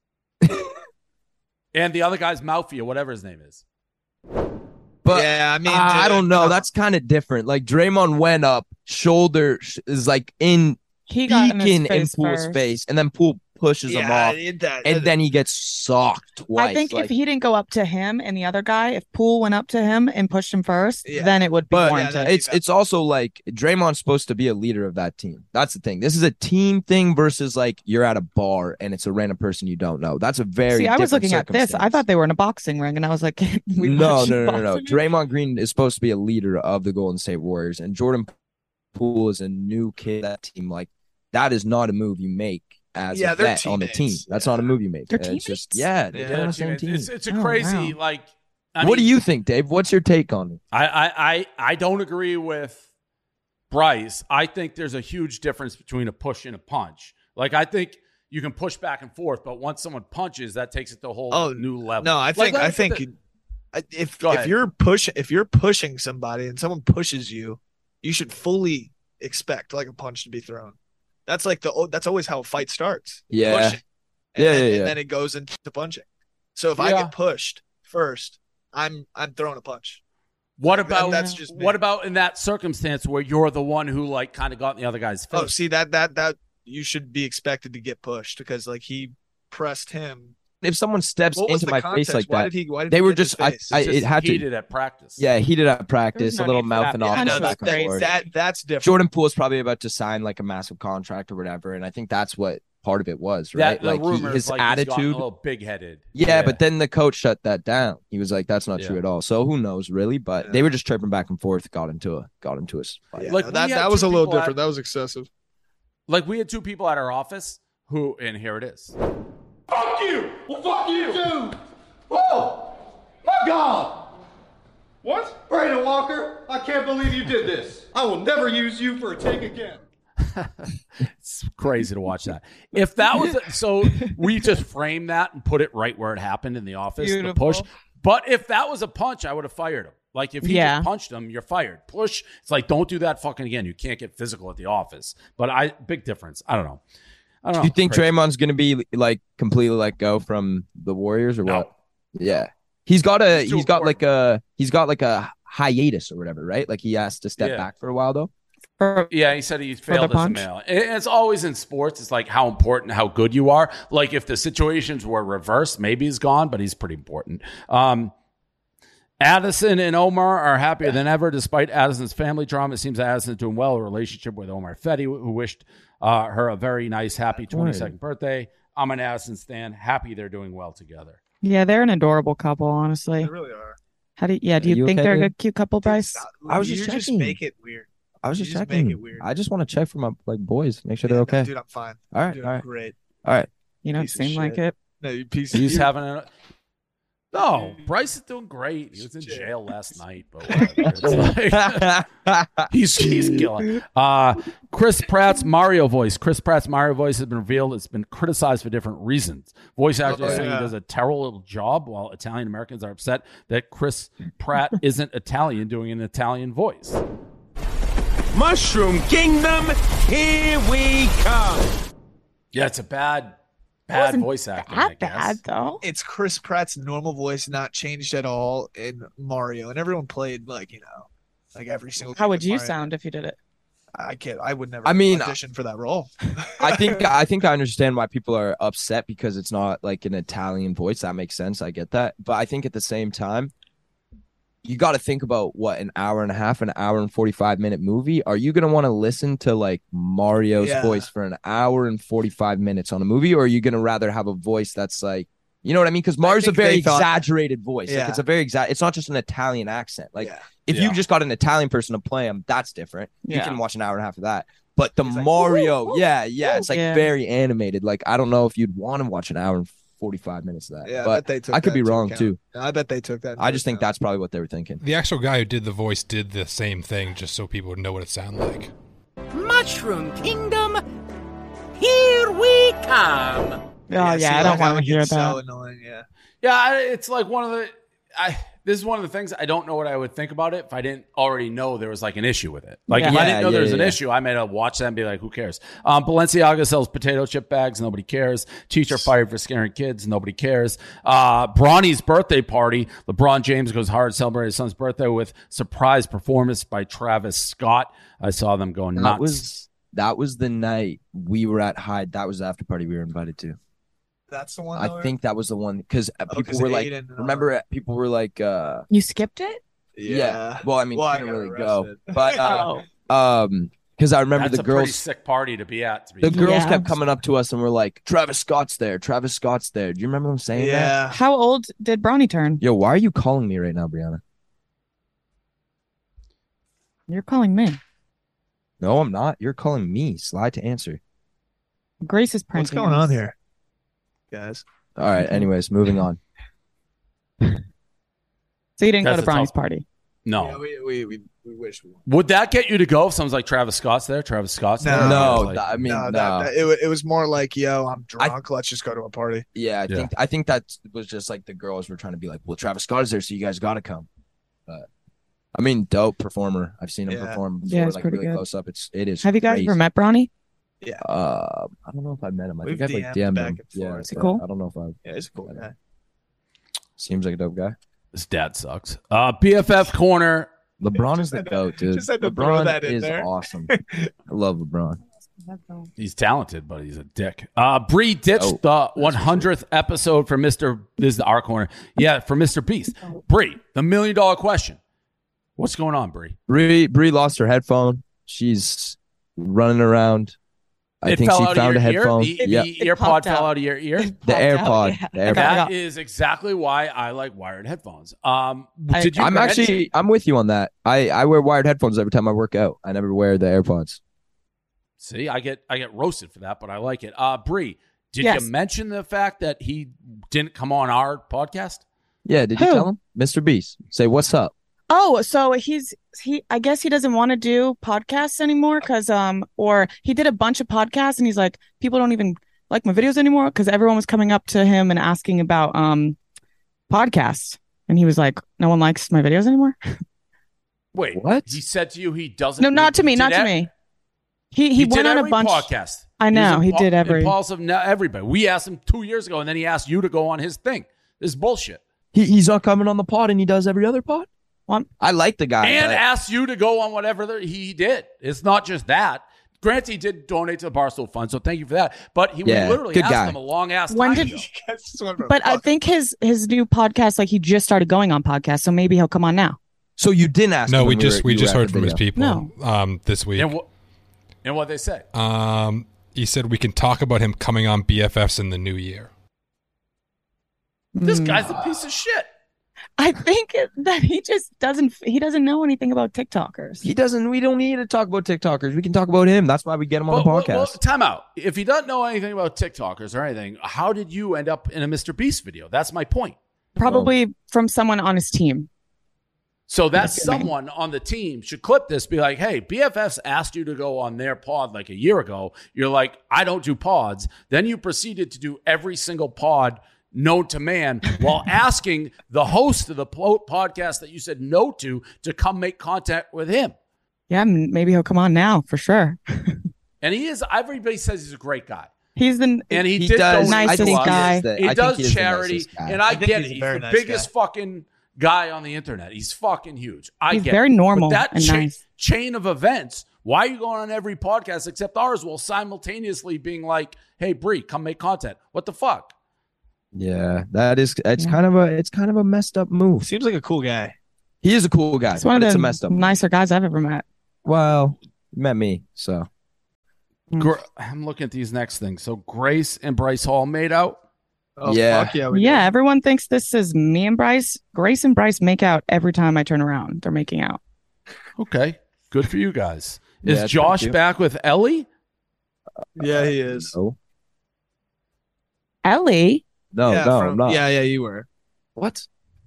And the other guy's Mouthy or whatever his name is. But yeah, I mean, I dude, don't know. come That's kind of different. Like Draymond went up, shoulder sh- is like in He got in his Deacon in face Poole's first. face, and then Poole pushes him Yeah, off, it- that- and that- then he gets socked twice. I think like, if he didn't go up to him and the other guy, if Poole went up to him and pushed him first, Yeah. then it would be But warranted. that- it's it's also like Draymond's supposed to be a leader of that team. That's the thing. This is a team thing versus like you're at a bar and it's a random person you don't know. That's a very See, I was different looking at this. I circumstance. thought they were in a boxing ring, and I was like, we no, watched no, no, no, no. boxing? Draymond Green is supposed to be a leader of the Golden State Warriors, and Jordan Poole is a new kid. That team, like that, is not a move you make as Yeah, a they're vet on the team. teammates. That's not a move you make. They're It's just teammates? yeah, they're Yeah, on the same team. It's, it's a Oh, crazy, wow. like. I what mean, do you think, Dave? What's your take on it? I, I, I, I don't agree with Bryce. I think there's a huge difference between a push and a punch. Like, I think you can push back and forth, but once someone punches, that takes it to a whole Oh, new level. No, I Like, think let I me put think the- I- if Go if ahead. you're push if you're pushing somebody and someone pushes you, you should fully expect like a punch to be thrown. That's like the that's always how a fight starts. Yeah. Pushing. And Yeah, then, yeah, and yeah. then it goes into punching. So if I Yeah. get pushed first, I'm I'm throwing a punch. What And about that's just me. what about in that circumstance where you're the one who like kind of got in the other guy's face? Oh, see that that that you should be expected to get pushed because like he pressed him. If someone steps What was into the my context? face like Why that, did he? Why did they he were get in his just I, face? I It's just it had to. heated at practice. Yeah, heated at practice, no a little need for mouth that. and Yeah, off. punch back was and crazy. forth. that that's different. Jordan Poole is probably about to sign like a massive contract or whatever, and I think that's what part of it was, That right? the like he, rumors, his like he's gotten attitude. a little big-headed. Yeah, but then the coach shut that down. He was like, "That's not Yeah. true at all." So who knows, really? But Yeah. they were just tripping back and forth. Got into a got into a fight. Yeah, Like, no, we that had that was two a little people at- different. That was excessive. Like we had two people at our office who, and here it is. Fuck you! Well, fuck you too! Whoa! My God! What? Brandon Walker, I can't believe you did this. I will never use you for a take again. It's crazy to watch that. If that was so, we just framed that and put it right where it happened in the office. Beautiful. The push. But if that was a punch, I would have fired him. Like if he Yeah. just punched him, you're fired. Push. It's like don't do that fucking again. You can't get physical at the office. But I big difference. I don't know. I don't Do you know. think Crazy. Draymond's going to be like completely let go from the Warriors or No. what? Yeah, he's got a He's too he's got important. like a he's got like a hiatus or whatever, right? Like he has to step Yeah. back for a while though. For, Yeah, he said he the failed as a punch? male. And It's always in sports. It's like how important, how good you are. Like if the situations were reversed, maybe he's gone, but he's pretty important. Um, Addison and Omar are happier than ever despite Addison's family drama. It seems that Addison is doing well. A relationship with Omar Fetty, who wished uh, her a very nice, happy twenty-second birthday. I'm an Addison stan. Happy they're doing well together. yeah, they're an adorable couple, honestly. They really are. How do you, yeah, do Are you, you think okay, they're a dude? good, cute couple, Bryce? I was you just just checking. make it weird. I was You just just checking. make it weird. I just want to check for my like boys, make sure Yeah, they're no, okay. dude, I'm fine. all right, Dude, all I'm right, great. all right. You don't Piece of seem like shit. it. No, you piece. He's you- having a no. Bryce is doing great. He was in jail last night, but whatever. It's like, he's he's killing. Uh, Chris Pratt's Mario voice. Chris Pratt's Mario voice has been revealed. It's been criticized for different reasons. Voice actors Oh, say he yeah. does a terrible job, while Italian Americans are upset that Chris Pratt isn't Italian doing an Italian voice. Mushroom Kingdom, here we come. Yeah, it's a bad, It bad wasn't voice acting. I That guess. bad, though. It's Chris Pratt's normal voice, not changed at all in Mario, and everyone played like you know, like every single. How game would of you Mario. sound if you did it? I can't. I would never. I mean, audition for that role. I think I think I understand why people are upset because it's not like an Italian voice. That makes sense. I get that. But I think at the same time, you got to think about what an hour and a half, an hour and forty-five minute movie. Are you going to want to listen to like Mario's Yeah. voice for an hour and forty-five minutes on a movie? Or are you going to rather have a voice that's like, you know what I mean? Because Mario's a think very they thought- exaggerated voice. Like Yeah. it's a very exact, it's not just an Italian accent. Like Yeah. if Yeah. you just got an Italian person to play him, that's different. You Yeah. can watch an hour and a half of that. But the He's like, Mario, "Woo, woo, yeah, yeah, it's like Yeah. very animated. Like I don't know if you'd want to watch an hour and forty-five minutes of that. Yeah, I but bet they took I could that be into wrong account. too. I bet they took that. I into just think account. that's probably what they were thinking. The actual guy who did the voice did the same thing just so people would know what it sounded like. Mushroom Kingdom, here we come. Oh, see, yeah, I like, don't that want to would hear get that. So annoying. Yeah. Yeah, I- it's like one of the. I this is one of the things I don't know what I would think about it if I didn't already know there was like an issue with it. Like if I Yeah, didn't know yeah, there was yeah, an yeah. issue, I might have watched that and be like, "Who cares?" Um, Balenciaga sells potato chip bags. Nobody cares. Teacher fired for scaring kids. Nobody cares. Uh, Bronny's birthday party. LeBron James goes hard to celebrate his son's birthday with surprise performance by Travis Scott. I saw them going That nuts. was that was the night we were at Hyde. That was the after party we were invited to. That's the one. I though, think that was the one because Oh, people 'cause were like, Aiden and all remember, uh, people were like, uh, You skipped it? yeah. Well, I mean, Well, I couldn't got really go, arrested. but uh, Oh. um, because I remember That's the a pretty girls. sick party to be at. To be The girls Yeah. kept coming up to us and were like, Travis Scott's there. Travis Scott's there. Do you remember them saying that? Yeah. How old did Bronny turn? Yo, why are you calling me right now, Brianna? You're calling me. No, I'm not. You're calling me. Slide to answer. Grace is pranking What's going us. on here, guys? All right. Anyways, moving on. So you didn't That's go to a Bronny's tough- party? no. Yeah, we, we we we wish we. Would that get you to go if someone's like Travis Scott's there? Travis Scott's No. there? No, Like- th- I mean, no, no. that, that- it, wa- it was more like, yo, I'm drunk. Let's just go to a party. Yeah, I Yeah. think I think that was just like the girls were trying to be like, well, Travis Scott is there, so you guys got to come. But I mean, dope performer. I've seen him Yeah. perform before, Yeah, it's like pretty really good. close up. It's it is. Have you guys crazy. ever met Bronny? Yeah. Uh, I don't know if I met him. I We've think I've like DM'd D M'd back him. and Yeah, forth. Is he but cool? I don't know if I. Yeah, he's a cool guy. Seems like a dope guy. His dad sucks. Uh, B F F corner. LeBron is Just the had to- goat, dude. just had to throw LeBron that in is there. awesome. I love LeBron. He's talented, but he's a dick. Uh, Bree ditched the one hundredth episode for Mister This is the our corner. Yeah, for Mister Beast. Bree, the million dollar question. What's going on, Bree? Bree Bree lost her headphone. She's running around I it think fell she out found of a your headphone. Ear? The, Yeah. the ear pod fell out of your ear? The AirPod. out, The yeah. AirPod. That is exactly why I like wired headphones. Um, I- did you I'm mention- actually I'm with you on that. I, I wear wired headphones every time I work out. I never wear the AirPods. See, I get I get roasted for that, but I like it. Uh, Bree, did Yes. you mention the fact that he didn't come on our podcast? Yeah, did you Who? tell him? Mister Beast. Say what's up. Oh, so he's he I guess he doesn't want to do podcasts anymore because um or he did a bunch of podcasts and he's like, people don't even like my videos anymore because everyone was coming up to him and asking about um podcasts. And he was like, no one likes my videos anymore. Wait, What? He said to you he doesn't. No, not to me, he not did to ev- me. He he, He, went did on every a bunch podcast. I know, was he impu- did every- impulsive. No, everybody. We asked him two years ago, and then he asked you to go on his thing. This is bullshit. He, he's not coming on the pod and he does every other pod? Well, I like the guy. and but- asked you to go on whatever the, he did. It's not just that. Granted, he did donate to the Barstool Fund, so thank you for that. But he Yeah, we literally good asked guy. him a long ass When time did- ago. But I think his his new podcast, like he just started going on podcasts, so maybe he'll come on now. So you didn't ask No, him we when just were- we you just were at heard the from his video? people No. um, this week. And, wh- and what they say. Um, he said we can talk about him coming on B F Fs in the new year. This Mm. guy's a piece of shit. I think it, that he just doesn't he doesn't know anything about TikTokers. He doesn't. We don't need to talk about TikTokers. We can talk about him. That's why we get him on the Well, podcast. well, well, time out. If he doesn't know anything about TikTokers or anything, how did you end up in a Mister Beast video? That's my point. Probably from someone on his team. So that That's good, man. someone on the team should clip this, be like, hey, B F Fs asked you to go on their pod like a year ago. You're like, I don't do pods. Then you proceeded to do every single pod known to man while asking the host of the po- podcast that you said no to to come make contact with him. Yeah, m- maybe he'll come on now for sure. And he is, everybody says he's a great guy. He's the And he, He did does. donate Nicest to think us. he is guy. the- He I think does he is the charity, nicest guy. and I, I think get he's it. a He's very the nice biggest fucking guy on the internet. He's fucking huge. I He's get very it. normal But that and chain, nice. chain of events, why are you going on every podcast except ours while simultaneously being like, hey, Bree, come make content? What the fuck? Yeah, that is. It's Yeah. kind of a. It's kind of a messed up move. Seems like a cool guy. He is a cool guy. He's one but of it's a the messed up. move. nicer guys I've ever met. Well, you met me, so Gra- I'm looking at these next things. So Grace and Bryce Hall made out. Oh, Yeah. fuck yeah. We Yeah, did. everyone thinks this is me and Bryce. Grace and Bryce make out every time I turn around. They're making out. Okay, good for you guys. Yeah, Is thank Josh you. back with Ellie? Yeah, he is. no, Ellie, no, yeah, no, from- no. Yeah, yeah, you were. What?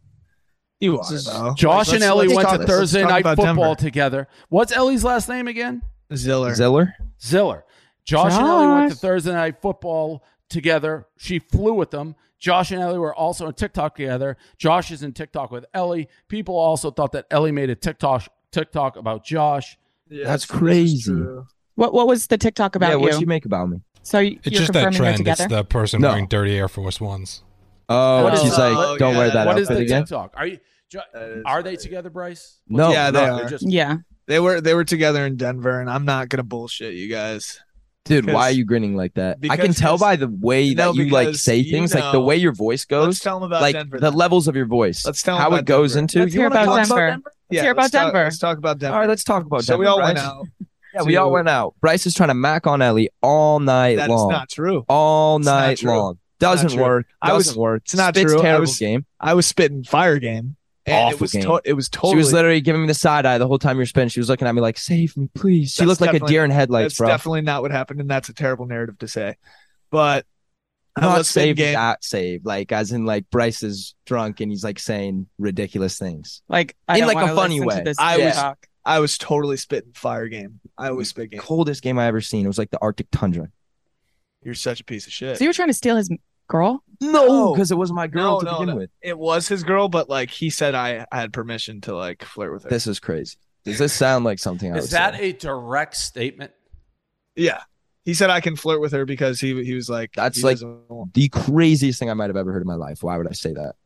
You This are, is- though. Josh Like, and let's- Ellie let's went talk- to let's Thursday talk night about football Denver. together. What's Ellie's last name again? Ziller. Ziller. Ziller. Josh, and Ellie went to Josh. Thursday night football together. She flew with them. Josh and Ellie were also in TikTok together. Josh is in TikTok with Ellie. People also thought that Ellie made a TikTok TikTok about Josh. Yeah, That's this is crazy. true. what what was the TikTok about yeah, you? what'd she make about me? So y- It's you're just that confirming they're trend. together? It's the person No. wearing dirty Air Force Ones. Oh, What is- she's like, oh, don't yeah, wear that What is outfit the again. TikTok? Are you? Jo- That is Are they crazy. together, Bryce? No, Yeah, they no, are. they're just- Yeah. They were they were together in Denver, and I'm not gonna bullshit you guys. Dude, why are Because- you grinning like that? I can because- tell by the way No, that you like because say you things, like the know- way your voice Let's goes, tell them about like Denver. the then. levels of your voice. Let's tell 'em how about it goes Denver. into. Let's You hear wanna about talk Denver. Yeah, hear about let's talk- Denver. let's talk about Denver. All right, let's talk about so Denver. we all Bryce. went out. Yeah, we all to- went out. Bryce is trying to mac on Ellie all night That is long. not true. all It's not night true. long. not Doesn't true. work. I was- Doesn't work. it's not Spits true. I Terrible was- game. I was spitting fire game. And Awful it was game. To- it was totally. She was literally giving me the side eye the whole time you're spinning. She was looking at me like, "Save me, please." She That's looked like a definitely- deer in headlights, That's bro. definitely not what happened, and that's a terrible narrative to say. But I Not was spitting saved, game. that saved. Like as in, like Bryce is drunk and he's like saying ridiculous things. Like I In, don't like, a wanna funny listen to way. this I was- TikTok. I was totally spitting fire game. I was spit game. Coldest game I ever seen. It was like the Arctic tundra. You're such a piece of shit. So you were trying to steal his girl? No, because it wasn't my girl No, to no, begin no. with. It was his girl, but like he said, I had permission to like flirt with her. This is crazy. Does this sound like something I Is would that say? a direct statement? Yeah, he said I can flirt with her because he he was like That's he like doesn't want- the craziest thing I might have ever heard in my life. Why would I say that?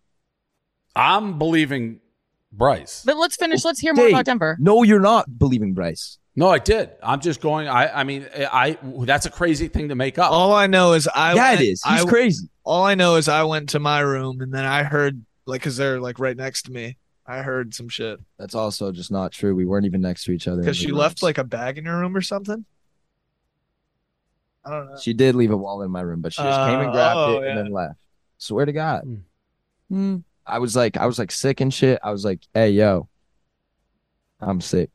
I'm believing Bryce. But let's finish. Let's hear more Dave, about Denver. No, you're not believing Bryce. No, I did. I'm just going. I. I mean, I. That's a crazy thing to make up. All I know is I yeah, went, it is. He's I, crazy. All I know is I went to my room and then I heard like because they're like right next to me. I heard some shit That's also just not true. We weren't even next to each other. in because the she rooms. left like a bag in her room or something. I don't know. She did leave a wallet in my room, but she just came and grabbed Uh, it oh, and yeah. then left. Swear to God. Hmm. Hmm. I was like, I was like sick and shit. I was like, hey, yo, I'm sick.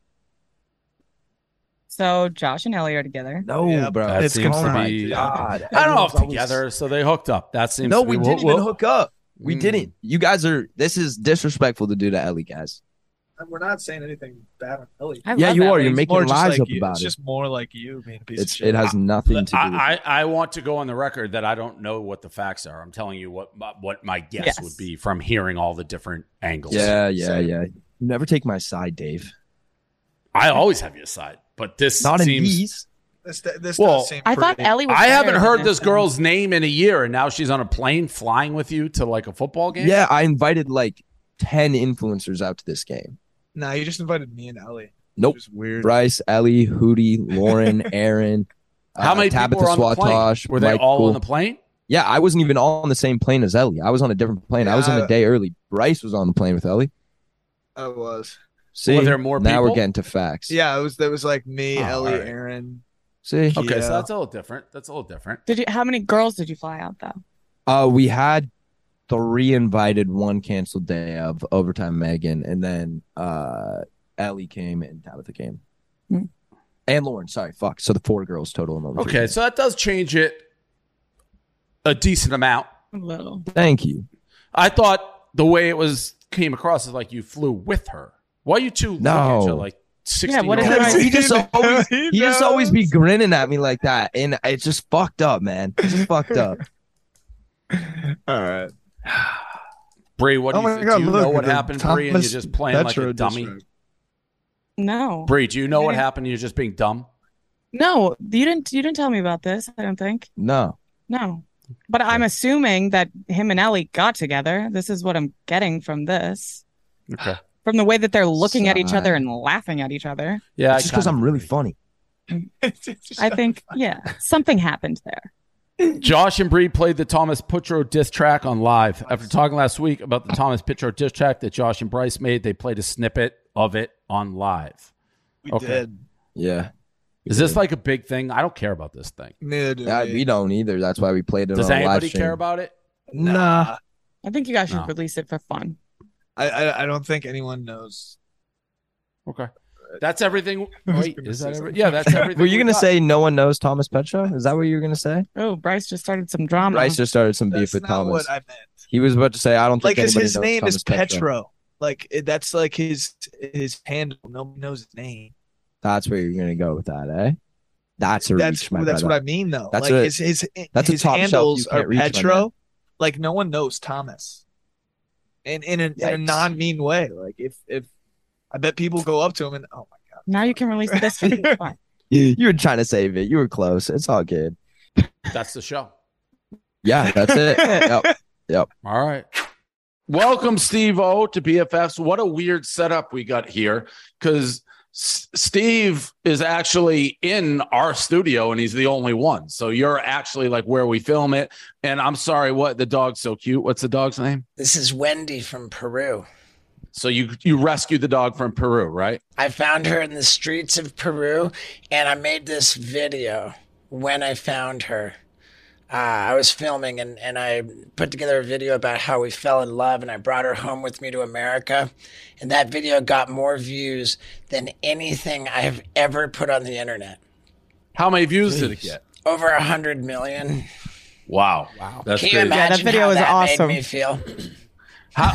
So Josh and Ellie are together. No, Yeah, bro. That It's seems to confirmed. be. God. I don't know if Everyone's always- together, so they hooked up. That seems. No, to be, we we'll- didn't even we'll- hook up. We Mm. didn't. You guys are. This is disrespectful to do to Ellie, guys. We're not saying anything bad on Ellie. I Yeah, love you are. Ellie. You're It's making more just lies like up you- about It's it. just more like you being a piece It's of shit. it has nothing to do with it. I, I, I want to go on the record that I don't know what the facts are. I'm telling you what my- what my guess Yes. would be from hearing all the different angles. Yeah, yeah, So, yeah. You never take my side, Dave. I always have your side, but this Not in seems. these. This, this Well, does seem I thought pretty- Ellie was I better haven't than heard this though. girl's name in a year, and now she's on a plane flying with you to like a football game. Yeah, I invited like ten influencers out to this game. Nah, you just invited me and Ellie. Nope. Which is weird. Bryce, Ellie, Hootie, Lauren, Aaron. How uh, many Tabitha people were on the plane? Swatosh, Were they Mike all Cool. on the plane? Yeah, I wasn't even all on the same plane as Ellie. I was on a different plane. I was in Yeah. a day early. Bryce was on the plane with Ellie. I was. See, Were there more now people? we're getting to facts. Yeah, it was. There was like me, Oh, Ellie, all right. Aaron. See, Okay, Yeah. so that's a little different. That's a little different. Did you? How many girls did you fly out though? uh, we had three invited, one canceled day of overtime. Megan, and then uh, Ellie came and Tabitha came, Hmm. and Lauren. Sorry, fuck. So the four girls total in overtime. Okay, so that does change it a decent amount. A little. Thank you. I thought the way it was came across is like you flew with her. Why you two look at each No. other like sixty? Yeah, what year did olds? I- he just always He he just knows. always be grinning at me like that, and it's just fucked up, man. It's just fucked up. All right. Bree, what do Oh you my think? God, do you look, know what the happened, Bree, and you're Thomas just playing like Petro a dummy? district. No. Bree, do you know what Yeah. happened? You're just being dumb. No, you didn't. You didn't tell me about this. I don't think. No. No. But I'm assuming that him and Ellie got together. This is what I'm getting from this. Okay. From the way that they're looking at each Sigh. other and laughing at each other. Yeah, It's just because I'm really funny. I think, yeah, something happened there. Josh and Bree played the Thomas Putro diss track on live. After talking last week about the Thomas Putro diss track that Josh and Bryce made, they played a snippet of it on live. We Okay. did. Yeah. Is this like a big thing? I don't care about this thing. Neither do Uh, we. we don't either. That's why we played it Does on a live anybody stream. care about it? Nah. I think you guys should No. release it for fun. I, I I don't think anyone knows. Okay. That's everything. I was Wait, gonna is say that every, something. yeah, that's everything. Were you we going to got. say no one knows Thomas Petro? Is that what you were going to say? Oh, Bryce just started some drama. Bryce just started some That's beef with not Thomas. what I meant. He was about to say, I don't think Like his, anybody his knows name Thomas is Petro. Like it, that's like his his handle. Nobody knows his name. That's where you're going to go with that, eh? That's a That's reach, my that's brother. what I mean though. That's like a- his his that's a his top shelf handles you can't are reach, my Petro. man. Like no one knows Thomas. And in a, in a Yikes. non mean way. Like if if I bet people go up to him and oh my god. Now you can release this for fun. You, you were trying to save it. You were close. It's all good. That's the show. Yeah, that's it. Yep. Yep. All right. Welcome, Steve O, to B F Fs. What a weird setup we got here because S- Steve is actually in our studio and he's the only one. So you're actually like where we film it. And I'm sorry, what? The dog's so cute. What's the dog's name? This is Wendy from Peru. So you you rescued the dog from Peru, right? I found her in the streets of Peru, and I made this video when I found her. Uh, I was filming, and, and I put together a video about how we fell in love, and I brought her home with me to America. And that video got more views than anything I have ever put on the internet. How many views did it get? Over a hundred million. Wow. Wow. That's Can you crazy. Yeah, that imagine video how was that awesome. made me feel? How,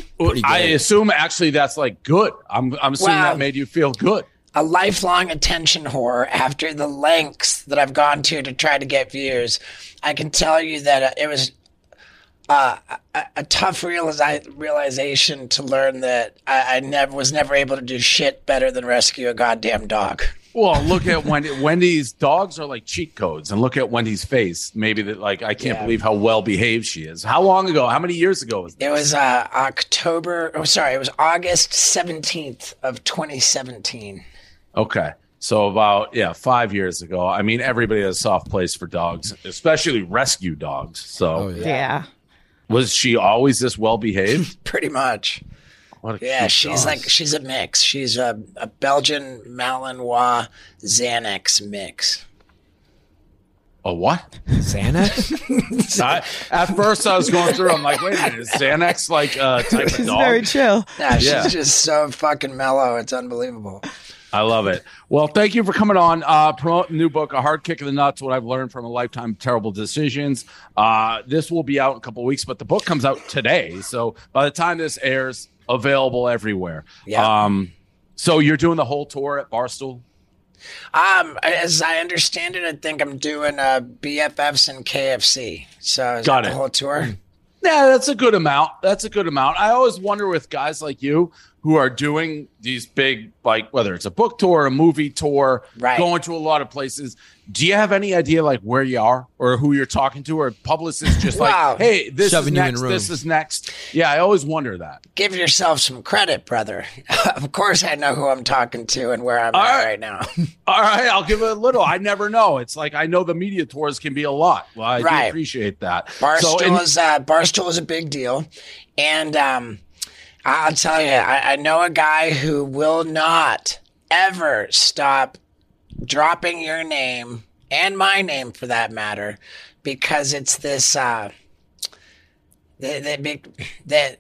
I assume actually that's like good. I'm I'm assuming Wow. that made you feel good. A lifelong attention whore after the lengths that I've gone to to try to get views. I can tell you that uh, it was uh, a, a tough realiza- realization to learn that I, I never was never able to do shit better than rescue a goddamn dog. Well, look at Wendy. Wendy's dogs are like cheat codes, and look at Wendy's face. Maybe that, like, I can't Yeah. believe how well behaved she is. How long ago? How many years ago was that? It was uh, October. Oh, sorry, it was August seventeenth of twenty seventeen. Okay, so about yeah, five years ago. I mean, everybody has a soft place for dogs, especially rescue dogs. So, Yeah. was she always this well behaved? Pretty much. What a Yeah, cute she's dog. like she's a mix. She's a, a Belgian Malinois Xanax mix. A what? Xanax? I, at first, I was going through. I'm like, wait a minute, is Xanax like a type of She's dog? very chill. Yeah, she's Yeah. just so fucking mellow. It's unbelievable. I love it. Well, thank you for coming on. Uh, promote a new book, A Hard Kick in the Nuts, What I've Learned from a Lifetime of Terrible Decisions. Uh, this will be out in a couple of weeks, but the book comes out today. So by the time this airs, available everywhere. Yeah. Um, so you're doing the whole tour at Barstool? Um, as I understand it, I think I'm doing uh, B F Fs and K F C. So is Got that it. the whole tour? Yeah, that's a good amount. That's a good amount. I always wonder with guys like you who are doing these big, like whether it's a book tour, a movie tour, Right. going to a lot of places. Do you have any idea like where you are or who you're talking to, or publicists just Wow. like, hey, this Shoving is you in next, room. this is next. Yeah, I always wonder that. Give yourself some credit, brother. Of course, I know who I'm talking to and where I'm All at right. right now. All right, I'll give it a little. I never know. It's like I know the media tours can be a lot. Well, I Right. do appreciate that. Barstool So, and- is uh, Barstool is a big deal, and um, I'll tell you, I, I know a guy who will not ever stop dropping your name and my name, for that matter, because it's this uh, that that, big- that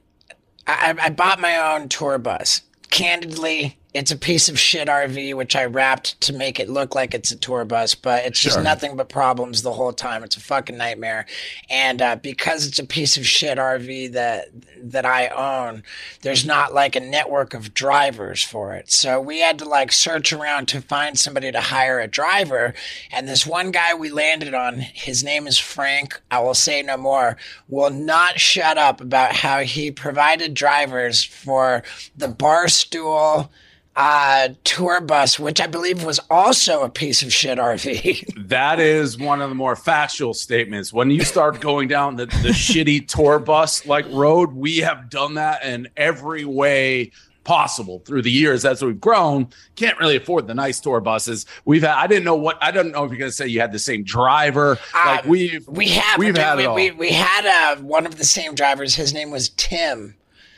I, I bought my own tour bus. Candidly, it's a piece of shit R V, which I wrapped to make it look like it's a tour bus, but it's just Sure. nothing but problems the whole time. It's a fucking nightmare. And uh, because it's a piece of shit R V that that I own, there's not like a network of drivers for it. So we had to like search around to find somebody to hire a driver. And this one guy we landed on, his name is Frank, I will say no more, will not shut up about how he provided drivers for the Barstool uh, tour bus, which I believe was also a piece of shit R V. That is one of the more factual statements. When you start going down the, the shitty tour bus like road, we have done that in every way possible through the years as we've grown. Can't really afford the nice tour buses. We've had, I didn't know what, I don't know if you're going to say you had the same driver. Like Um, we've, we have, we've dude, had we, it all. we, we had uh, one of the same drivers. His name was Tim.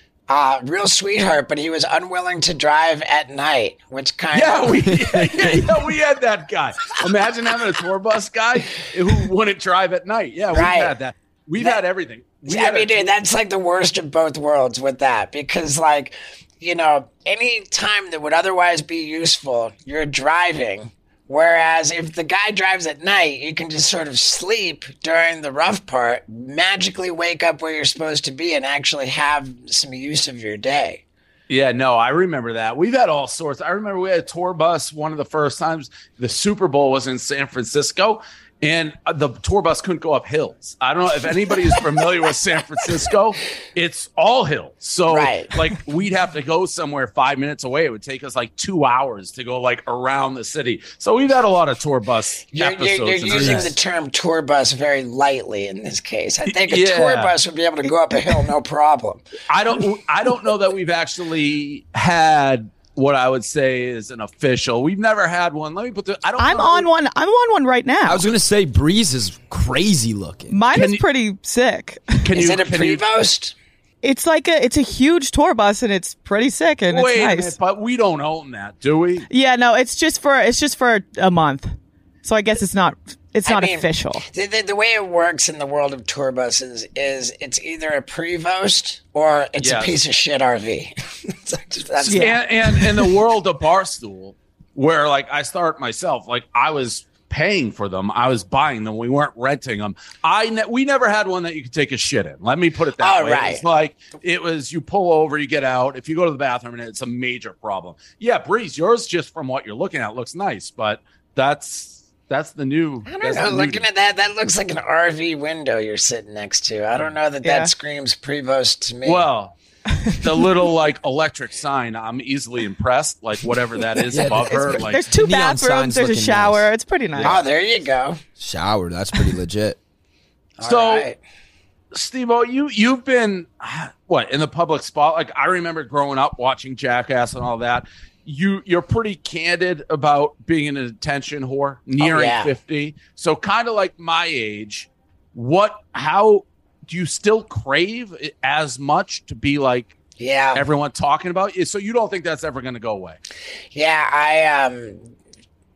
Uh, real sweetheart, but he was unwilling to drive at night, which kind Yeah, of we yeah, yeah, yeah, we had that guy. Imagine having a tour bus guy who wouldn't drive at night. Yeah, we've Right. had that. We've That- had everything. We I had mean, a- dude, that's like the worst of both worlds with that, because like, you know, any time that would otherwise be useful, you're driving. Whereas if the guy drives at night, you can just sort of sleep during the rough part, magically wake up where you're supposed to be, and actually have some use of your day. Yeah, no, I remember that. We've had all sorts. I remember we had a tour bus one of the first times. The Super Bowl was in San Francisco, and the tour bus couldn't go up hills. I don't know if anybody is familiar with San Francisco. It's all hills. So, Right. like, we'd have to go somewhere five minutes away. It would take us like two hours to go, like, around the city. So we've had a lot of tour bus You're, episodes. you're, you're in using this. the term tour bus very lightly in this case. I think a Yeah. tour bus would be able to go up a hill, no problem. I don't I don't know that we've actually had what I would say is an official. We've never had one. Let me put the I don't I'm know. on one. I'm on one right now. I was gonna say Breeze is crazy looking. Mine Can is you- pretty sick. Can Is you, it a can you- Prevost? It's like a it's a huge tour bus and it's pretty sick and Wait it's a nice. minute, but we don't own that, do we? Yeah, no, it's just for it's just for a month. So I guess it's not it's I not mean, official. The, the, the way it works in the world of tour buses is it's either a Prevost or it's Yes. a piece of shit R V. That's Yeah. And, and in the world of Barstool, where like I start myself, like I was paying for them, I was buying them. We weren't renting them. I ne- we never had one that you could take a shit in. Let me put it that Oh, way. right. It's like it was you pull over, you get out. If you go to the bathroom, and it's a major problem. Yeah, Breeze, yours just from what you're looking at looks nice, but that's that's the new. I don't that's know. the new- Looking at that, that looks like an R V window you're sitting next to. I don't know that Yeah. that screams Prevost to me. Well, the little like electric sign, I'm easily impressed. Like whatever that is Yeah, above her. There's, Like there's two Neon bathrooms, signs there's a looking shower. nice. It's pretty nice. oh, there you go. Shower, that's pretty legit. so. All right. Steve-O, you you've been what in the public spot? Like I remember growing up watching Jackass and all that. You you're pretty candid about being an attention whore, nearing yeah. fifty. So kind of like my age. What? How do you still crave it as much to be like Yeah. everyone talking about you? So you don't think that's ever going to go away? Yeah, I um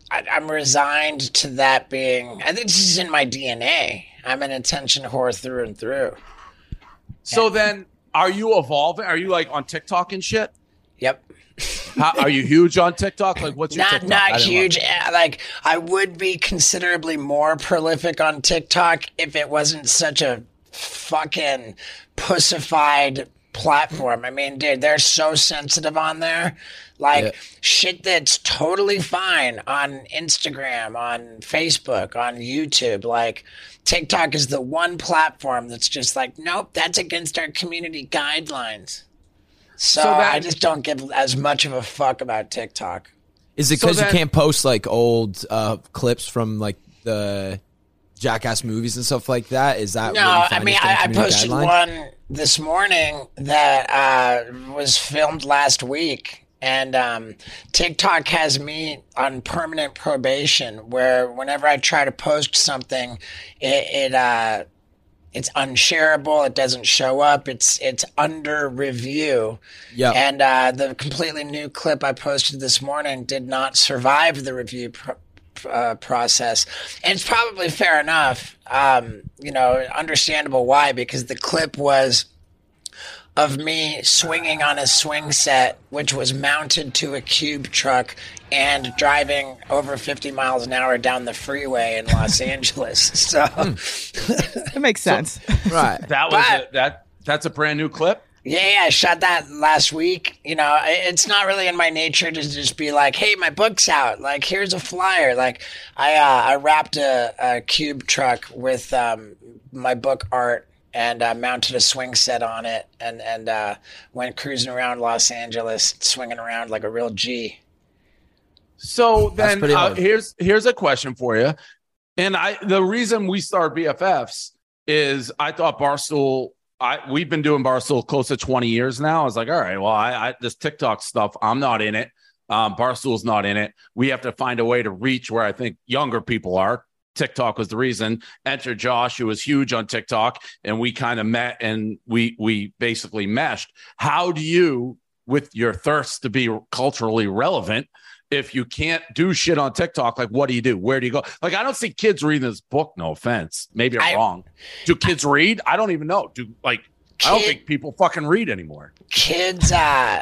I, I'm resigned to that being. I think this is in my D N A. I'm an attention whore through and through. So and, then, are you evolving? Are you like on TikTok and shit? Yep. How, are you huge on TikTok? Like, what's your not TikTok? not huge? Know. Like, I would be considerably more prolific on TikTok if it wasn't such a fucking pussified platform. I mean, dude, they're so sensitive on there. Like yeah. shit that's totally fine on Instagram, on Facebook, on YouTube. Like TikTok is the one platform that's just like, nope, that's against our community guidelines. So, so that, I just don't give as much of a fuck about TikTok. Is it because so you can't post like old uh, clips from like the Jackass movies and stuff like that? Is that no? What you I mean, I, I posted guidelines? one this morning that uh, was filmed last week, and um, TikTok has me on permanent probation, where whenever I try to post something, it. it uh, It's unshareable. It doesn't show up. It's it's under review. Yeah. And uh, the completely new clip I posted this morning did not survive the review pro- uh, process. And it's probably fair enough. Um, you know, understandable why, because the clip was of me swinging on a swing set, which was mounted to a cube truck and driving over fifty miles an hour down the freeway in Los Angeles. So it makes sense. So, right. That was but, a, that. That's a brand new clip. Yeah, yeah, I shot that last week. You know, it's not really in my nature to just be like, "Hey, my book's out. Like, here's a flyer." Like, I uh, I wrapped a, a cube truck with um, my book art. And uh, mounted a swing set on it, and and uh, went cruising around Los Angeles, swinging around like a real G. So then, uh, here's here's a question for you. And I the reason we start B F Fs is I thought Barstool. I we've been doing Barstool close to twenty years now. I was like, all right, well, I, I this TikTok stuff, I'm not in it. Um, Barstool's not in it. We have to find a way to reach where I think younger people are. TikTok was the reason. Enter Josh, who was huge on TikTok, and we kind of met and we we basically meshed. How do you, with your thirst to be culturally relevant, if you can't do shit on TikTok, like what do you do? Where do you go? Like, I don't see kids reading this book. No offense. Maybe I'm I, wrong. Do kids I, read? I don't even know. Do like kid, I don't think people fucking read anymore. Kids, uh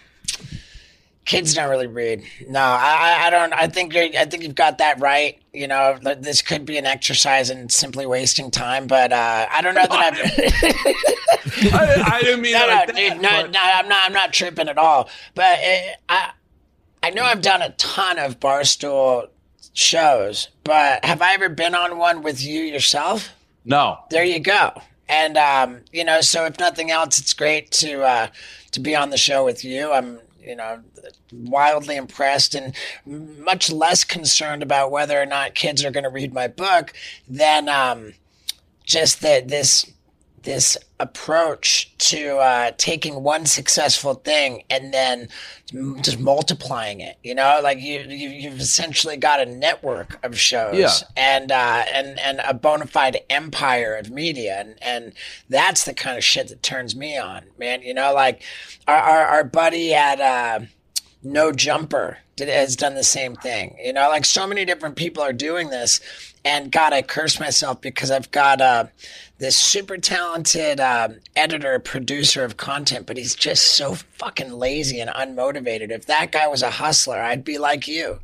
Kids don't really read. No, I, I don't. I think you're, I think you've got that right. You know, this could be an exercise in simply wasting time, but uh, I don't know that I've. I, I didn't mean no, like no, that, dude, no, but... no, I'm not. I'm not tripping at all. But it, I, I know I've done a ton of Barstool shows, but have I ever been on one with you yourself? No. There you go. And um, you know, so if nothing else, it's great to uh, to be on the show with you. I'm. You know, wildly impressed and much less concerned about whether or not kids are going to read my book than um, just that this this approach to uh, taking one successful thing and then just multiplying it. You know, like you, you you've essentially got a network of shows yeah. and uh, and and a bona fide empire of media, and and that's the kind of shit that turns me on, man. You know, like our our, our buddy at uh, No Jumper did, has done the same thing. You know, like so many different people are doing this, and God, I curse myself because I've got uh, this super talented uh, editor, producer of content, but he's just so fucking lazy and unmotivated. If that guy was a hustler, I'd be like you.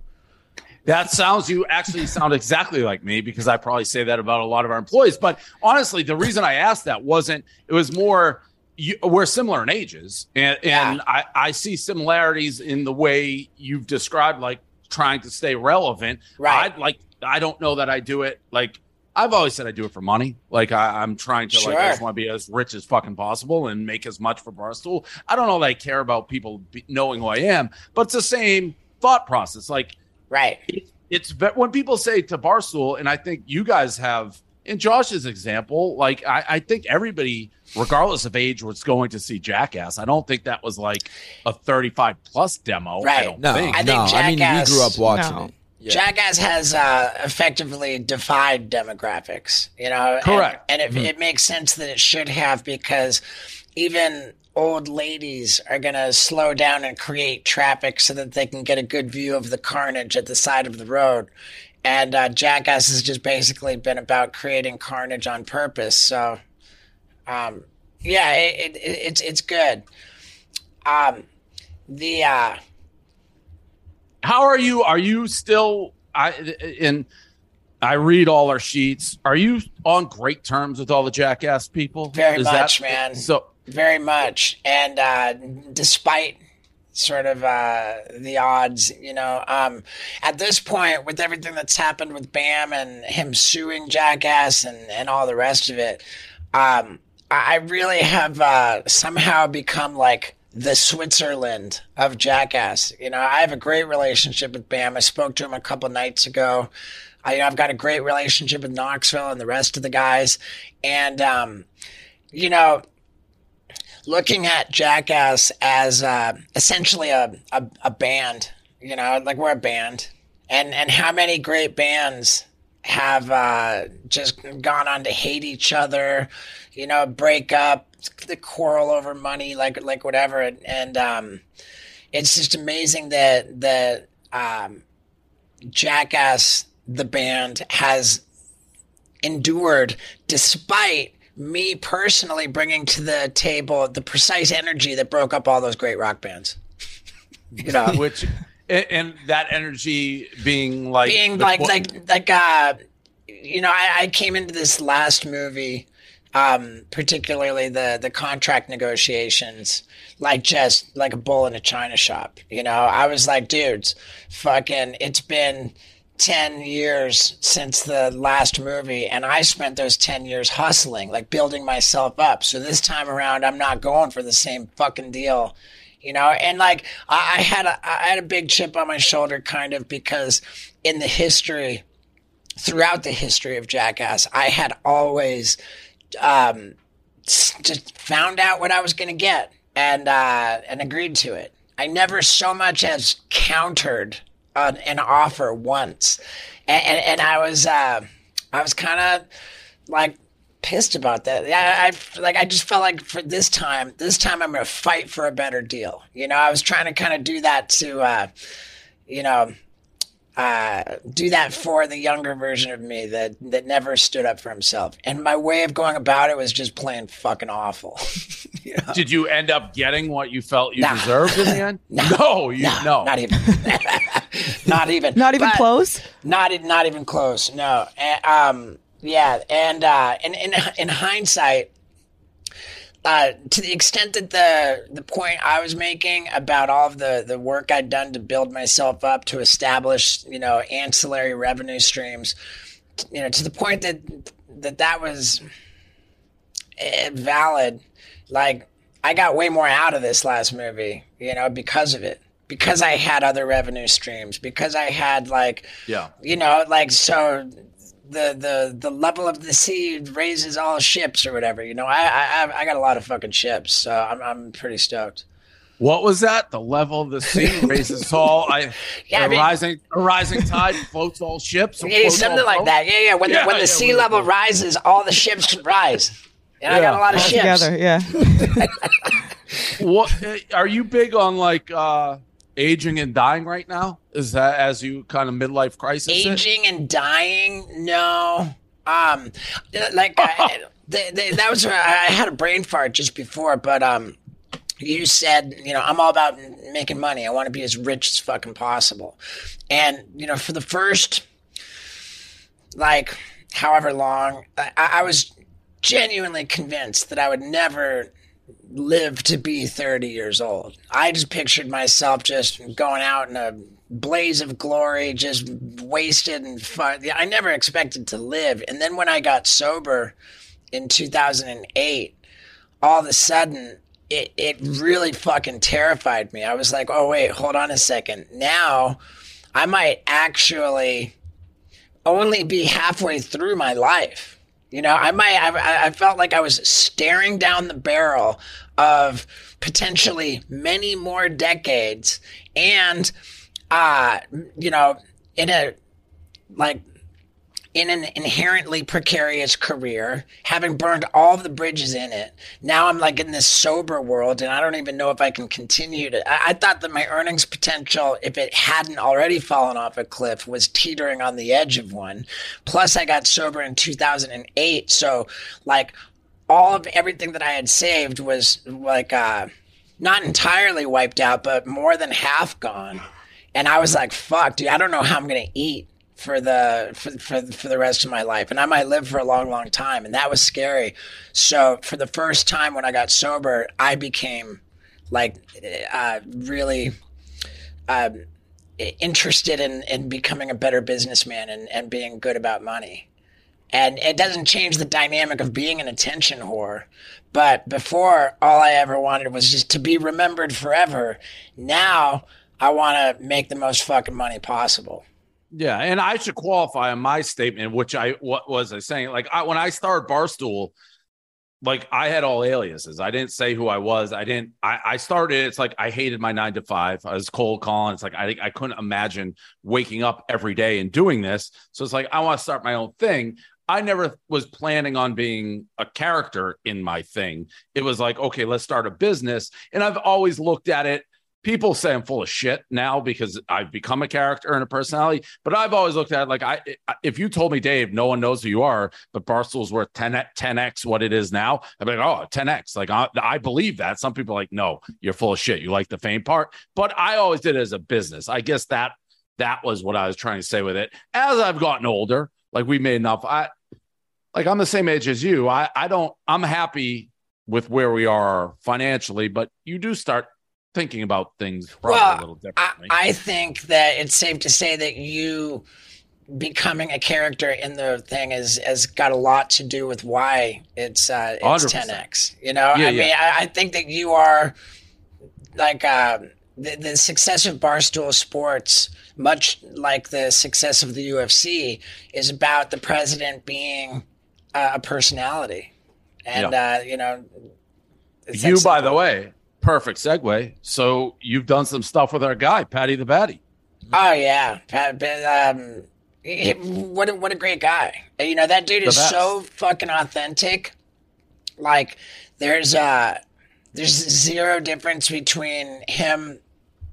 That sounds, you actually sound exactly like me, because I probably say that about a lot of our employees. But honestly, the reason I asked that wasn't, it was more, you, we're similar in ages. And, and Yeah. I, I see similarities in the way you've described, like trying to stay relevant. Right. I like, I don't know that I do it. Like, I've always said I do it for money. Like I, I'm trying to, Sure. like, I just want to be as rich as fucking possible and make as much for Barstool. I don't know that I care about people be, knowing who I am, but it's the same thought process. Like, Right. It, it's ve- when people say to Barstool, and I think you guys have, in Josh's example, like I, I think everybody, regardless of age, was going to see Jackass. I don't think that was like a thirty-five plus demo. I Right. don't No, think. I think no. I mean, we Jackass- grew up watching No. it. Yeah. Jackass has uh, effectively defied demographics, you know? Correct. And, and it, it makes sense that it should have, because even old ladies are going to slow down and create traffic so that they can get a good view of the carnage at the side of the road. And uh, Jackass has just basically been about creating carnage on purpose. So, um, yeah, it, it, it's it's good. Um, the uh, how are you? Are you still? I in I read all our sheets. Are you on great terms with all the Jackass people? Very Is much, that, man. So very much, and uh, despite sort of uh, the odds, you know, um, at this point, with everything that's happened with Bam and him suing Jackass and, and all the rest of it, um, I really have uh, somehow become like the Switzerland of Jackass. You know, I have a great relationship with Bam. I spoke to him a couple nights ago. I, you know, I've got a great relationship with Knoxville and the rest of the guys. And, um, you know, looking at Jackass as uh, essentially a, a, a band, you know, like we're a band. And, and how many great bands have uh, just gone on to hate each other, you know, break up, the quarrel over money, like like whatever. And, and um, it's just amazing that, that um, Jackass, the band, has endured despite me personally bringing to the table the precise energy that broke up all those great rock bands. You know, which and that energy being like being like like like uh, you know, I, I came into this last movie, um, particularly the the contract negotiations, like just like a bull in a china shop. You know, I was like, dudes, fucking, it's been ten years since the last movie, and I spent those ten years hustling, like building myself up. So this time around, I'm not going for the same fucking deal, you know? And like, I, I had a, I had a big chip on my shoulder, kind of, because in the history, throughout the history of Jackass, I had always um, just found out what I was going to get and, uh, and agreed to it. I never so much as countered An, an offer once, and, and, and I was uh, I was kind of like pissed about that. I, I like I just felt like for this time, this time I'm gonna fight for a better deal. You know, I was trying to kind of do that to, uh, you know, uh, do that for the younger version of me that that never stood up for himself. And my way of going about it was just plain fucking awful. You know? Did you end up getting what you felt you Nah. deserved in the end? No, no, you, no, no, not even, not even, Not even But close? Not, e- not even close. No. And, um, yeah, and uh, in in in hindsight, uh, to the extent that the the point I was making about all of the the work I'd done to build myself up, to establish, you know, ancillary revenue streams, you know, to the point that that that was uh, valid. Like, I got way more out of this last movie, you know, because of it. Because I had other revenue streams. Because I had, like, yeah, you know, like, so the the the level of the sea raises all ships or whatever. You know, I I I got a lot of fucking ships, so I'm I'm pretty stoked. What was that? The level of the sea raises all. I Yeah, a I mean- rising a rising tide floats all ships. or Yeah, floats something all like boats? that. Yeah, yeah. When Yeah, the when the yeah, sea when the- level rises, all the ships can rise. And I got a lot of All ships. together, yeah. What are you big on, like uh, aging and dying right now? Is that as you kind of midlife crisis? it? Aging and dying? No. Um, like I, they, they, that was I had a brain fart just before, but um, you said, you know, I'm all about making money. I want to be as rich as fucking possible, and you know, for the first like however long, I, I was genuinely convinced that I would never live to be thirty years old. I just pictured myself just going out in a blaze of glory, just wasted and fun. I never expected to live. And then when I got sober in two thousand eight, all of a sudden it, it really fucking terrified me. I was like, oh, wait, hold on a second. Now I might actually only be halfway through my life. You know, I might, I, I felt like I was staring down the barrel of potentially many more decades, and, uh, you know, in a, like, in an inherently precarious career, having burned all of the bridges in it. Now I'm like in this sober world, and I don't even know if I can continue to. I, I thought that my earnings potential, if it hadn't already fallen off a cliff, was teetering on the edge of one. Plus, I got sober in two thousand eight, so like all of everything that I had saved was like uh, not entirely wiped out, but more than half gone. And I was like, "Fuck, dude, I don't know how I'm gonna eat for the for, for for the rest of my life, and I might live for a long, long time." And that was scary. So for the first time when I got sober, I became like uh, really uh, interested in, in becoming a better businessman and, and being good about money. And it doesn't change the dynamic of being an attention whore. But before, all I ever wanted was just to be remembered forever. Now I want to make the most fucking money possible. Yeah, and I should qualify on my statement, which I what was I saying? Like I, when I started Barstool, like I had all aliases. I didn't say who I was. I didn't. I, I started. It's like I hated my nine to five. I was cold calling. It's like I I couldn't imagine waking up every day and doing this. So it's like I want to start my own thing. I never was planning on being a character in my thing. It was like, okay, let's start a business. And I've always looked at it. People say I'm full of shit now because I've become a character and a personality, but I've always looked at it like I, if you told me, Dave, no one knows who you are, but Barstool's worth ten x what it is now, I'd be like, oh, ten x. Like I, I believe that. Some people are like, no, you're full of shit. You like the fame part, but I always did it as a business. I guess that that was what I was trying to say with it. As I've gotten older, like we made enough. I like I'm the same age as you. I I don't. I'm happy with where we are financially, but you do start thinking about things probably well, a little differently. I, I think that it's safe to say that you becoming a character in the thing is has got a lot to do with why it's uh, it's one hundred percent ten x. You know, yeah, I yeah. mean, I, I think that you are like uh, the, the success of Barstool Sports, much like the success of the U F C, is about the president being uh, a personality, and Yeah. uh, you know, it's You, that by simple. the way, perfect segue. So you've done some stuff with our guy, Patty the Batty. Oh yeah, Pat, but, um, he- what a, what a great guy! You know that dude The is best. so fucking authentic. Like there's uh there's zero difference between him,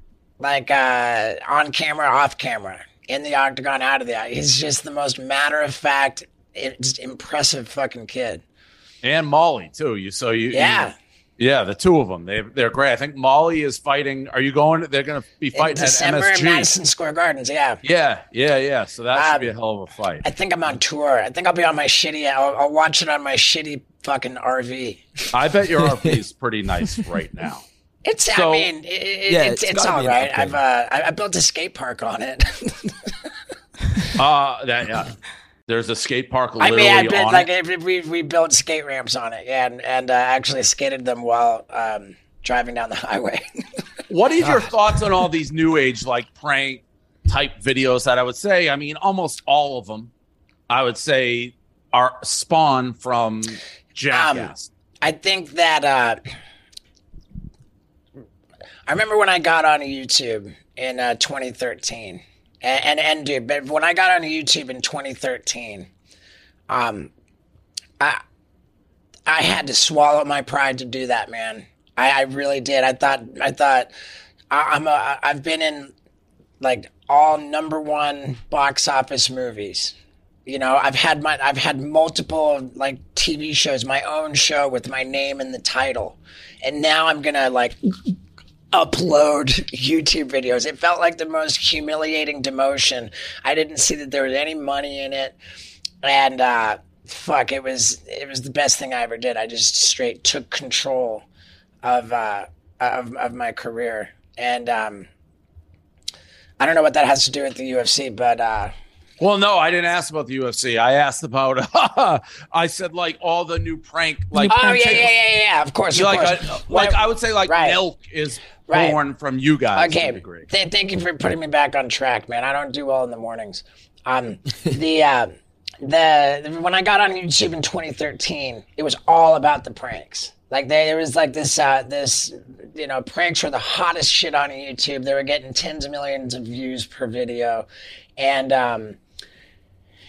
like uh on camera, off camera, in the octagon, out of the. He's just the most matter of fact, it's impressive fucking kid. And Molly, too. You So you. Yeah. you- yeah, the two of them. They, they're great. I think Molly is fighting. Are you going? They're going to be In fighting at December M S in G. Madison Square Gardens, yeah. Yeah, yeah, yeah. So that should Um, be a hell of a fight. I think I'm on tour. I think I'll be on my shitty. I'll, I'll watch it on my shitty fucking R V. I bet your R P is pretty nice right now. It's. So- I mean, it, it, Yeah, it's, it's it's gotta all be an right. upgrade. I've uh, I, I built a skate park on it. Uh, that yeah. There's a skate park I literally mean, I built on like it. it, we we built skate ramps on it, yeah, and and uh, actually skated them while um, driving down the highway. What is your thoughts on all these new age like prank type videos that I would say? I mean, almost all of them, I would say, are spawn from Jackass. Um, I think that uh, I remember when I got on YouTube in uh, twenty thirteen, and, and and dude, but when I got on YouTube in twenty thirteen, um, I I had to swallow my pride to do that, man. I, I really did. I thought I thought I, I'm a I've been in like all number one box office movies. You know, I've had my I've had multiple like T V shows, my own show with my name in the title. And now I'm gonna like upload YouTube videos. It felt like the most humiliating demotion. I didn't see that there was any money in it. And uh fuck, it was it was the best thing I ever did. I just straight took control of uh of of my career. And um I don't know what that has to do with the U F C, but uh Well, no, I didn't ask about the U F C. I asked about. I said like all the new prank, like oh yeah, yeah, yeah, yeah. Of course, You of like, course. a- like I would say, like Right. milk is Right. born from you guys. to a Okay. degree. Th- thank you for putting me back on track, man. I don't do well in the mornings. Um, the uh, the when I got on YouTube in twenty thirteen, it was all about the pranks. Like they, there was like this uh, this you know pranks were the hottest shit on YouTube. They were getting tens of millions of views per video, and um,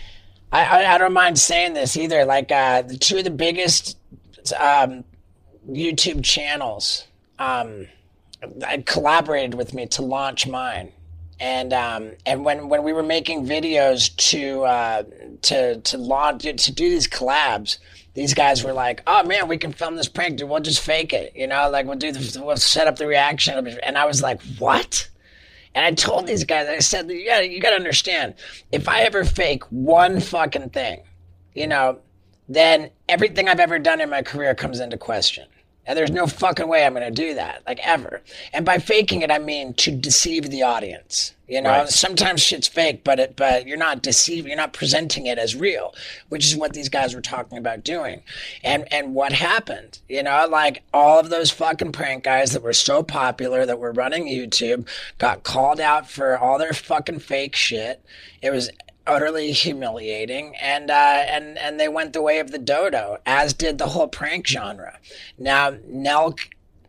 I, I, I don't mind saying this either. Like uh, the two of the biggest um, YouTube channels um, collaborated with me to launch mine. And um, and when, when we were making videos to uh, to to launch to do these collabs, these guys were like, "Oh man, we can film this prank, dude. We'll just fake it, you know. Like we'll do the, we'll set up the reaction." And I was like, "What?" And I told these guys, I said, "You got you got to understand, if I ever fake one fucking thing, you know, then everything I've ever done in my career comes into question." And there's no fucking way I'm going to do that, like ever. And by faking it, I mean to deceive the audience. You know, right. Sometimes shit's fake, but it, but you're not deceiving, you're not presenting it as real, which is what these guys were talking about doing. And and what happened, you know, like all of those fucking prank guys that were so popular that were running YouTube got called out for all their fucking fake shit. It was utterly humiliating, and uh, and and they went the way of the dodo, as did the whole prank genre. Now, Nelk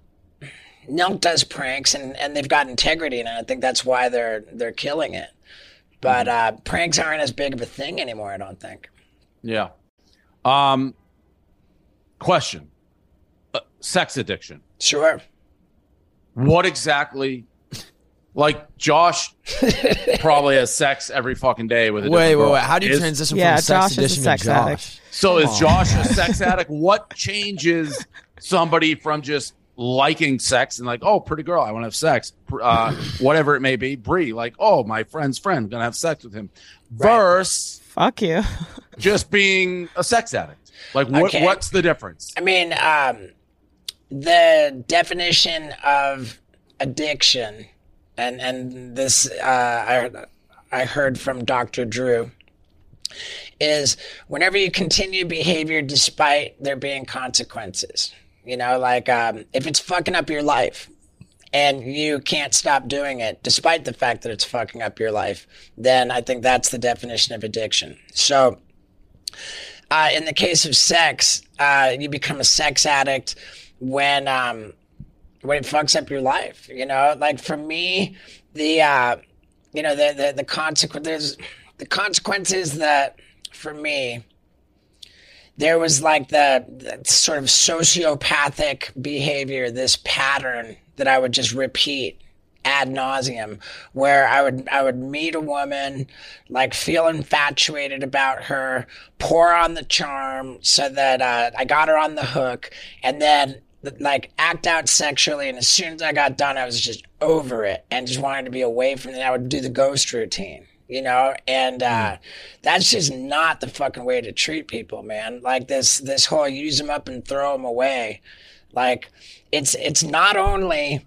Nelk does pranks, and, and they've got integrity, and I think that's why they're they're killing it. But uh, pranks aren't as big of a thing anymore, I don't think. Yeah. Um. Question: uh, sex addiction. Sure. What exactly? Like Josh probably has sex every fucking day with a wait, different wait, girl. wait. How do you is, transition yeah, from Josh sex is a addiction sex to Josh? addict. So Come is on. Josh a sex addict? What changes somebody from just liking sex and like, oh, pretty girl, I want to have sex, uh, whatever it may be, Bree, like, oh, my friend's friend, gonna have sex with him, versus fuck you, just being a sex addict. Like, what? Okay. What's the difference? I mean, um, the definition of addiction, and and this uh, I I heard from Doctor Drew, is whenever you continue behavior despite there being consequences. You know, like um, if it's fucking up your life and you can't stop doing it despite the fact that it's fucking up your life, then I think that's the definition of addiction. So uh, in the case of sex, uh, you become a sex addict when um, when it fucks up your life. You know, like for me, the uh, you know the the the consequences the consequences that for me. There was like the, the sort of sociopathic behavior, this pattern that I would just repeat ad nauseum, where I would I would meet a woman, like feel infatuated about her, pour on the charm so that uh, I got her on the hook, and then like act out sexually. And as soon as I got done, I was just over it and just wanted to be away from it. I would do the ghost routine. You know, and uh, that's just not the fucking way to treat people, man. Like this, this whole use them up and throw them away. Like it's it's not only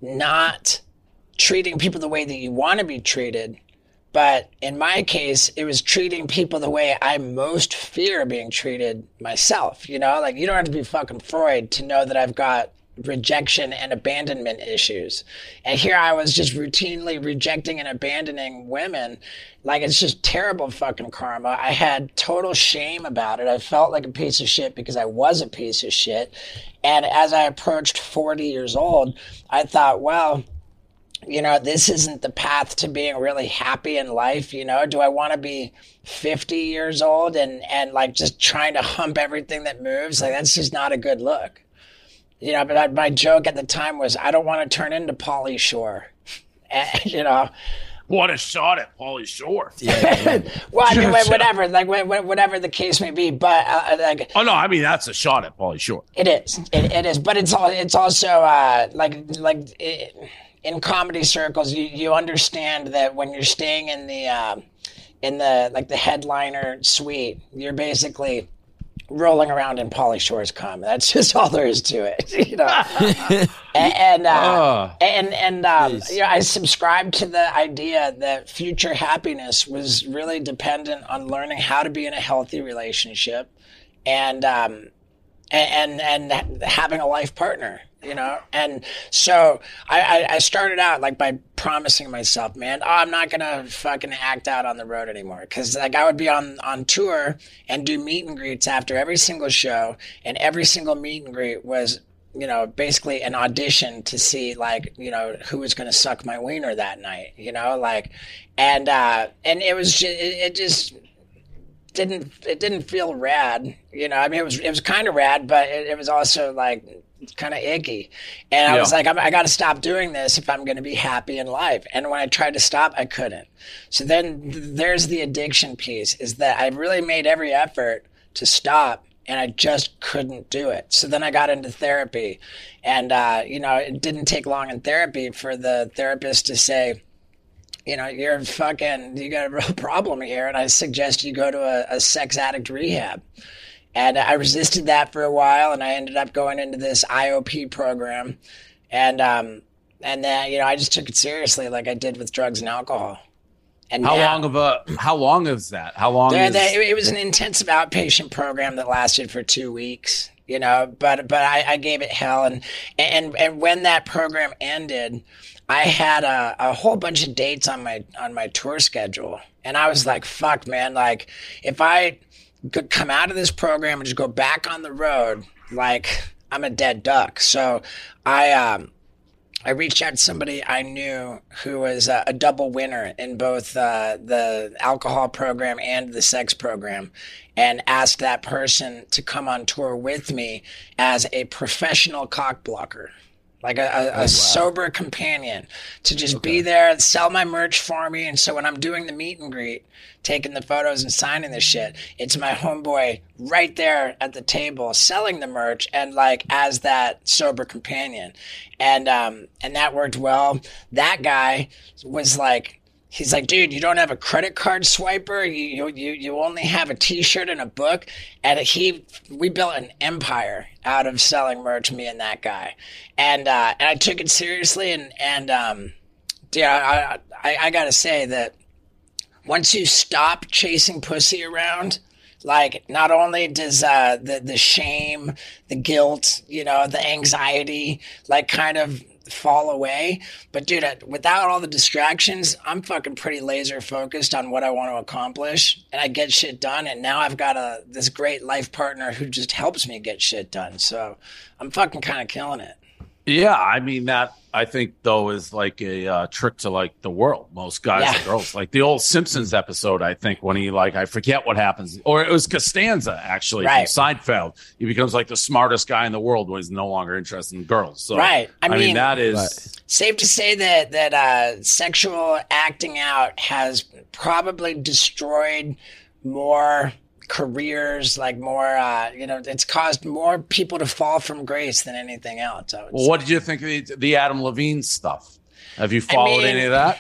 not treating people the way that you want to be treated, but in my case, it was treating people the way I most fear being treated myself. You know, like you don't have to be fucking Freud to know that I've got rejection and abandonment issues. And here I was just routinely rejecting and abandoning women. Like it's just terrible fucking karma. I had total shame about it. I felt like a piece of shit because I was a piece of shit. And as I approached forty years old, I thought, well, you know, this isn't the path to being really happy in life. You know, do I want to be fifty years old and, and like just trying to hump everything that moves? Like that's just not a good look. You know, but I, my joke at the time was, I don't want to turn into Pauly Shore. And, you know. What a shot at Pauly Shore. Yeah. Well, I mean, whatever, like whatever the case may be. But uh, like, oh no, I mean that's a shot at Pauly Shore. It is. It, it is. But it's all. It's also uh, like like it, in comedy circles, you, you understand that when you're staying in the uh, in the like the headliner suite, you're basically rolling around in Pauly Shore's cum. That's just all there is to it, you know. and and uh, uh, and, and um, you know, I subscribed to the idea that future happiness was really dependent on learning how to be in a healthy relationship, and um, and and, and having a life partner. You know, and so I, I, I started out like by promising myself, man, oh, I'm not gonna fucking act out on the road anymore, because like I would be on on tour and do meet and greets after every single show, and every single meet and greet was, you know, basically an audition to see like, you know, who was gonna suck my wiener that night, you know, like, and uh, and it was just, it, it just didn't it didn't feel rad. You know, I mean, it was it was kind of rad, but it, it was also like kind of icky. And I Yeah. was like, I'm, I got to stop doing this if I'm going to be happy in life. And when I tried to stop, I couldn't. So then th- there's the addiction piece, is that I really made every effort to stop, and I just couldn't do it. So then I got into therapy, and, uh, you know, it didn't take long in therapy for the therapist to say, you know, you're fucking, you got a real problem here, and I suggest you go to a, a sex addict rehab. And I resisted that for a while, and I ended up going into this I O P program. And, um, and then, you know, I just took it seriously like I did with drugs and alcohol. And How now- long of a how long is that? How long There- is there- it was an intensive outpatient program that lasted for two weeks, you know, but but I, I gave it hell. And, and and when that program ended, I had a, a whole bunch of dates on my on my tour schedule. And I was like, fuck, man, like if I could come out of this program and just go back on the road, like I'm a dead duck. So I um I reached out to somebody I knew who was a, a double winner in both uh, the alcohol program and the sex program, and asked that person to come on tour with me as a professional cock blocker. Like a, a, a Oh, wow. sober companion to just be there and sell my merch for me. And so when I'm doing the meet and greet, taking the photos and signing the shit, it's my homeboy right there at the table selling the merch and like as that sober companion. And, um, and that worked well. That guy was like, he's like, dude, you don't have a credit card swiper. You, you, you only have a t-shirt and a book. And he, we built an empire out of selling merch, me and that guy. And, uh, and I took it seriously. And, and, um, yeah, I, I, I gotta say that once you stop chasing pussy around, like not only does, uh, the, the shame, the guilt, you know, the anxiety, like kind of fall away. But dude, I- without all the distractions, I'm fucking pretty laser focused on what I want to accomplish, and I get shit done. And now I've got a this great life partner who just helps me get shit done. So I'm fucking kind of killing it. Yeah, I mean that I think though is like a uh, trick to like the world. Most guys Yeah. and girls, like the old Simpsons episode, I think when he like I forget what happens, or it was Costanza actually Right. from Seinfeld. He becomes like the smartest guy in the world when he's no longer interested in girls. So Right. I I, mean, mean- that is Safe to say that that uh, sexual acting out has probably destroyed more careers, like more, uh, you know, it's caused more people to fall from grace than anything else. I would Well, what did you think of the, the Adam Levine stuff? Have you followed mean- any of that?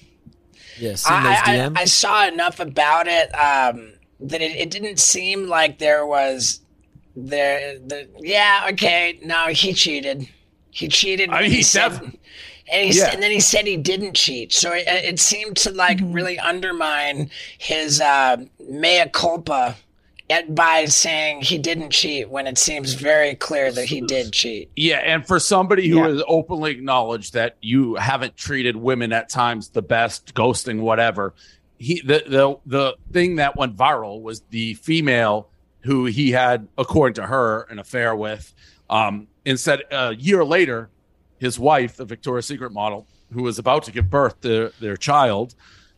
Yeah, seen I, those I, D Ms. I saw enough about it um, that it, it didn't seem like there was there. The yeah, okay, no, he cheated. He cheated. I when mean, he he said, def- and, he, Yeah. and then he said he didn't cheat. So it, it seemed to like really undermine his uh, mea culpa at, by saying he didn't cheat when it seems very clear that he did cheat. Yeah, and for somebody who Yeah. has openly acknowledged that you haven't treated women at times the best, ghosting, whatever, he the the the thing that went viral was the female who he had, according to her, an affair with. Um, instead, a year later, his wife, the Victoria's Secret model, who was about to give birth to their child,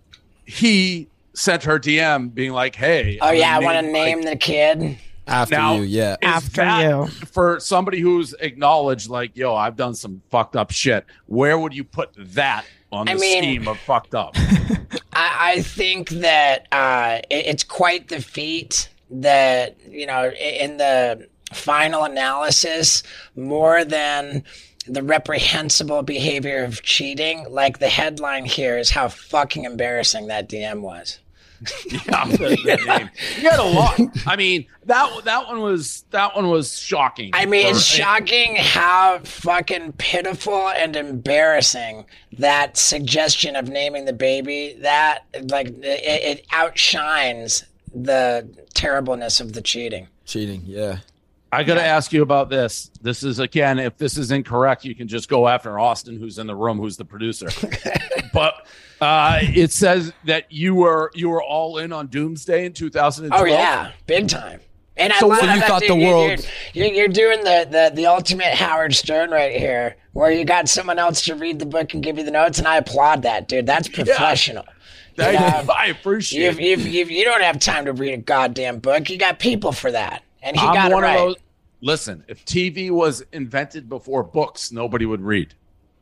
he sent her D M being like, "Hey, Oh I'm yeah, I gonna want to name, name the kid." After Now, you, yeah. is that for somebody who's acknowledged, like, yo, I've done some fucked up shit. Where would you put that on the I mean- scheme of fucked up? I, I think that uh, it, it's quite the feat that, you know, i- in the final analysis, more than the reprehensible behavior of cheating, like the headline here is how fucking embarrassing that D M was. Yeah, the, the name. You had a lot. I mean, that that one was that one was shocking. I mean, it's For- shocking how fucking pitiful and embarrassing that suggestion of naming the baby, that, like, it, it outshines the terribleness of the cheating. Cheating, yeah. I got to ask you about this. This is, again, if this is incorrect, you can just go after Austin, who's in the room, who's the producer. But uh, it says that you were you were all in on Doomsday in two thousand twelve. Oh yeah, big time. And So I love what- you that, thought dude, the you're- world- You're, you're, you're doing the, the the ultimate Howard Stern right here, where you got someone else to read the book and give you the notes, and I applaud that, dude. That's professional. Thank Yeah. you. I appreciate You, it. you, you, you don't have time to read a goddamn book. You got people for that, and he I'm got it one right. of those. Listen, if T V was invented before books, nobody would read.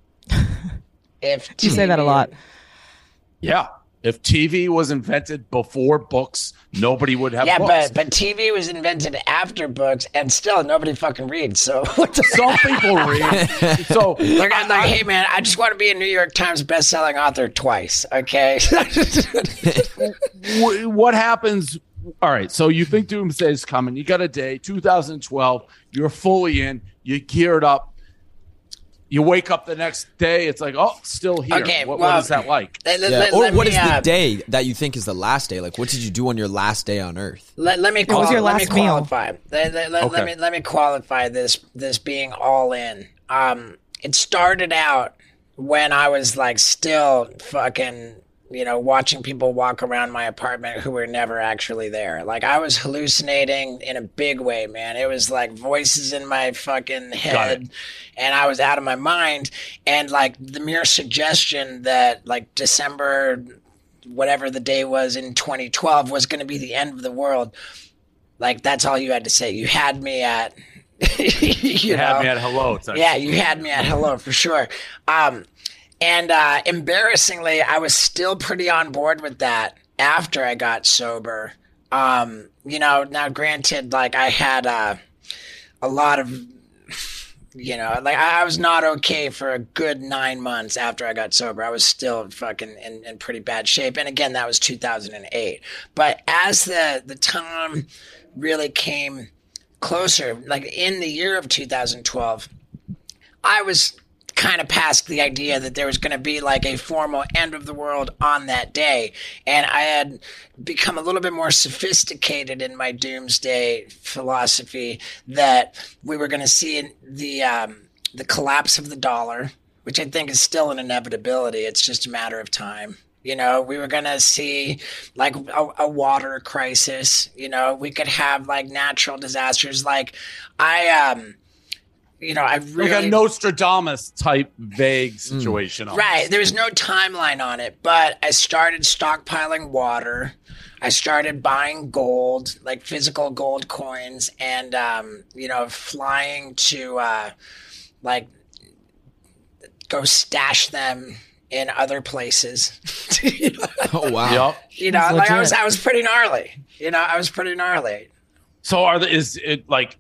If You say that a lot. Yeah. If T V was invented before books, nobody would have yeah, books. but but T V was invented after books, and still nobody fucking reads. So what the Some people read. So they're not like, hey man, I just want to be a New York Times best-selling author twice. Okay. Wh- what happens? All right. So you think Doomsday is coming. You got a day, two thousand twelve. You're fully in. You're geared up. You wake up the next day. It's like, oh, still here. Okay, what, well, what is that like? Let, Yeah. let- Or let what me, is uh, the day that you think is the last day? Like, what did you do on your last day on Earth? Let, let me What was qual- your let me last meal? qualify. Let, let- let- Okay. let me let me qualify this this being all in. Um, it started out when I was like still fucking, you know, watching people walk around my apartment who were never actually there. Like I was hallucinating in a big way, man. It was like voices in my fucking head, and I was out of my mind. And like the mere suggestion that like December, whatever the day was in twenty twelve, was going to be the end of the world. Like that's all you had to say. You had me at, you, You know, had me at hello. It's like- yeah, you had me at hello for sure. Um, and uh, embarrassingly, I was still pretty on board with that after I got sober. Um, you know, now granted, like I had uh, a lot of, you know, like I I was not okay for a good nine months after I got sober. I was still fucking in, in pretty bad shape. And again, that was two thousand eight. But as the, the time really came closer, like in the year of two thousand twelve, I was kind of past the idea that there was going to be like a formal end of the world on that day. And I had become a little bit more sophisticated in my doomsday philosophy that we were going to see the, um, the collapse of the dollar, which I think is still an inevitability. It's just a matter of time. You know, we were going to see like a, a water crisis. You know, we could have like natural disasters. Like I, um, you know, I really Like a Nostradamus type vague situation. almost. Right. There was no timeline on it, but I started stockpiling water. I started buying gold, like physical gold coins, and, um, you know, flying to, uh, like, go stash them in other places. You know? Oh wow! Yep. You know, That's like I legit. was, I was pretty gnarly. You know, I was pretty gnarly. So are the is it like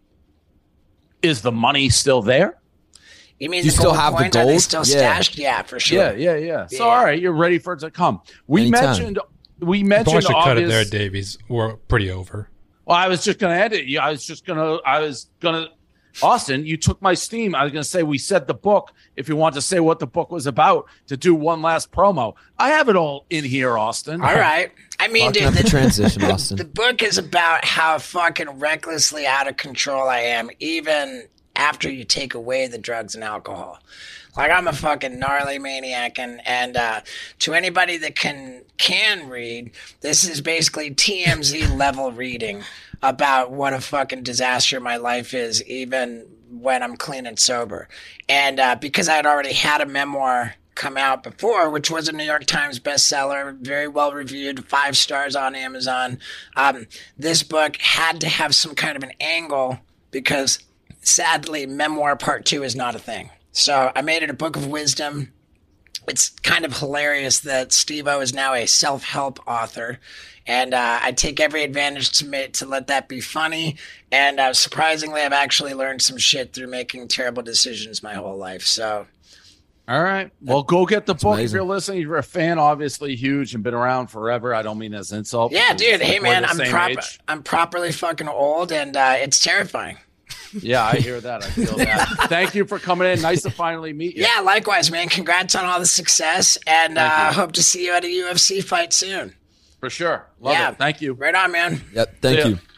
is the money still there? You mean Do you the still gold have the coins? Are they gold? still Yeah. stashed? Yeah, for sure. Yeah, yeah, yeah. So Yeah. all right, you're ready for it to come. We Anytime. mentioned we You mentioned should cut it there, obvious- Davies. We're pretty over. Well, I was just gonna end it. Yeah, I was just gonna I was gonna Austin, you took my steam. I was gonna say we said the book. If you want to say what the book was about, to do one last promo. I have it all in here, Austin. All right. I mean, Locking dude, up the the, transition, Austin. the book is about how fucking recklessly out of control I am, even after you take away the drugs and alcohol. Like I'm a fucking gnarly maniac, and and uh, to anybody that can can read, this is basically T M Z level reading about what a fucking disaster my life is, even when I'm clean and sober. And uh, because I had already had a memoir come out before, which was a New York Times bestseller, very well reviewed, five stars on Amazon, um, this book had to have some kind of an angle because sadly, memoir part two is not a thing. So I made it a book of wisdom. It's kind of hilarious that Steve-O is now a self-help author. And uh, I take every advantage to make, to let that be funny. And uh, surprisingly, I've actually learned some shit through making terrible decisions my whole life. So, All right. Well, go get the book if amazing. you're listening. You're a fan, obviously huge and been around forever. I don't mean as an insult. yeah, because dude. it's Hey, like we're man, the I'm same proper. age. I'm properly fucking old, and uh, it's terrifying. Yeah, I hear that. I feel that. Thank you for coming in. Nice to finally meet you. Yeah, likewise, man. Congrats on all the success, and Thank uh, you. hope to see you at a U F C fight soon. For sure. Love Yeah. it. Thank you. Right on, man. Yep. Thank See ya. you.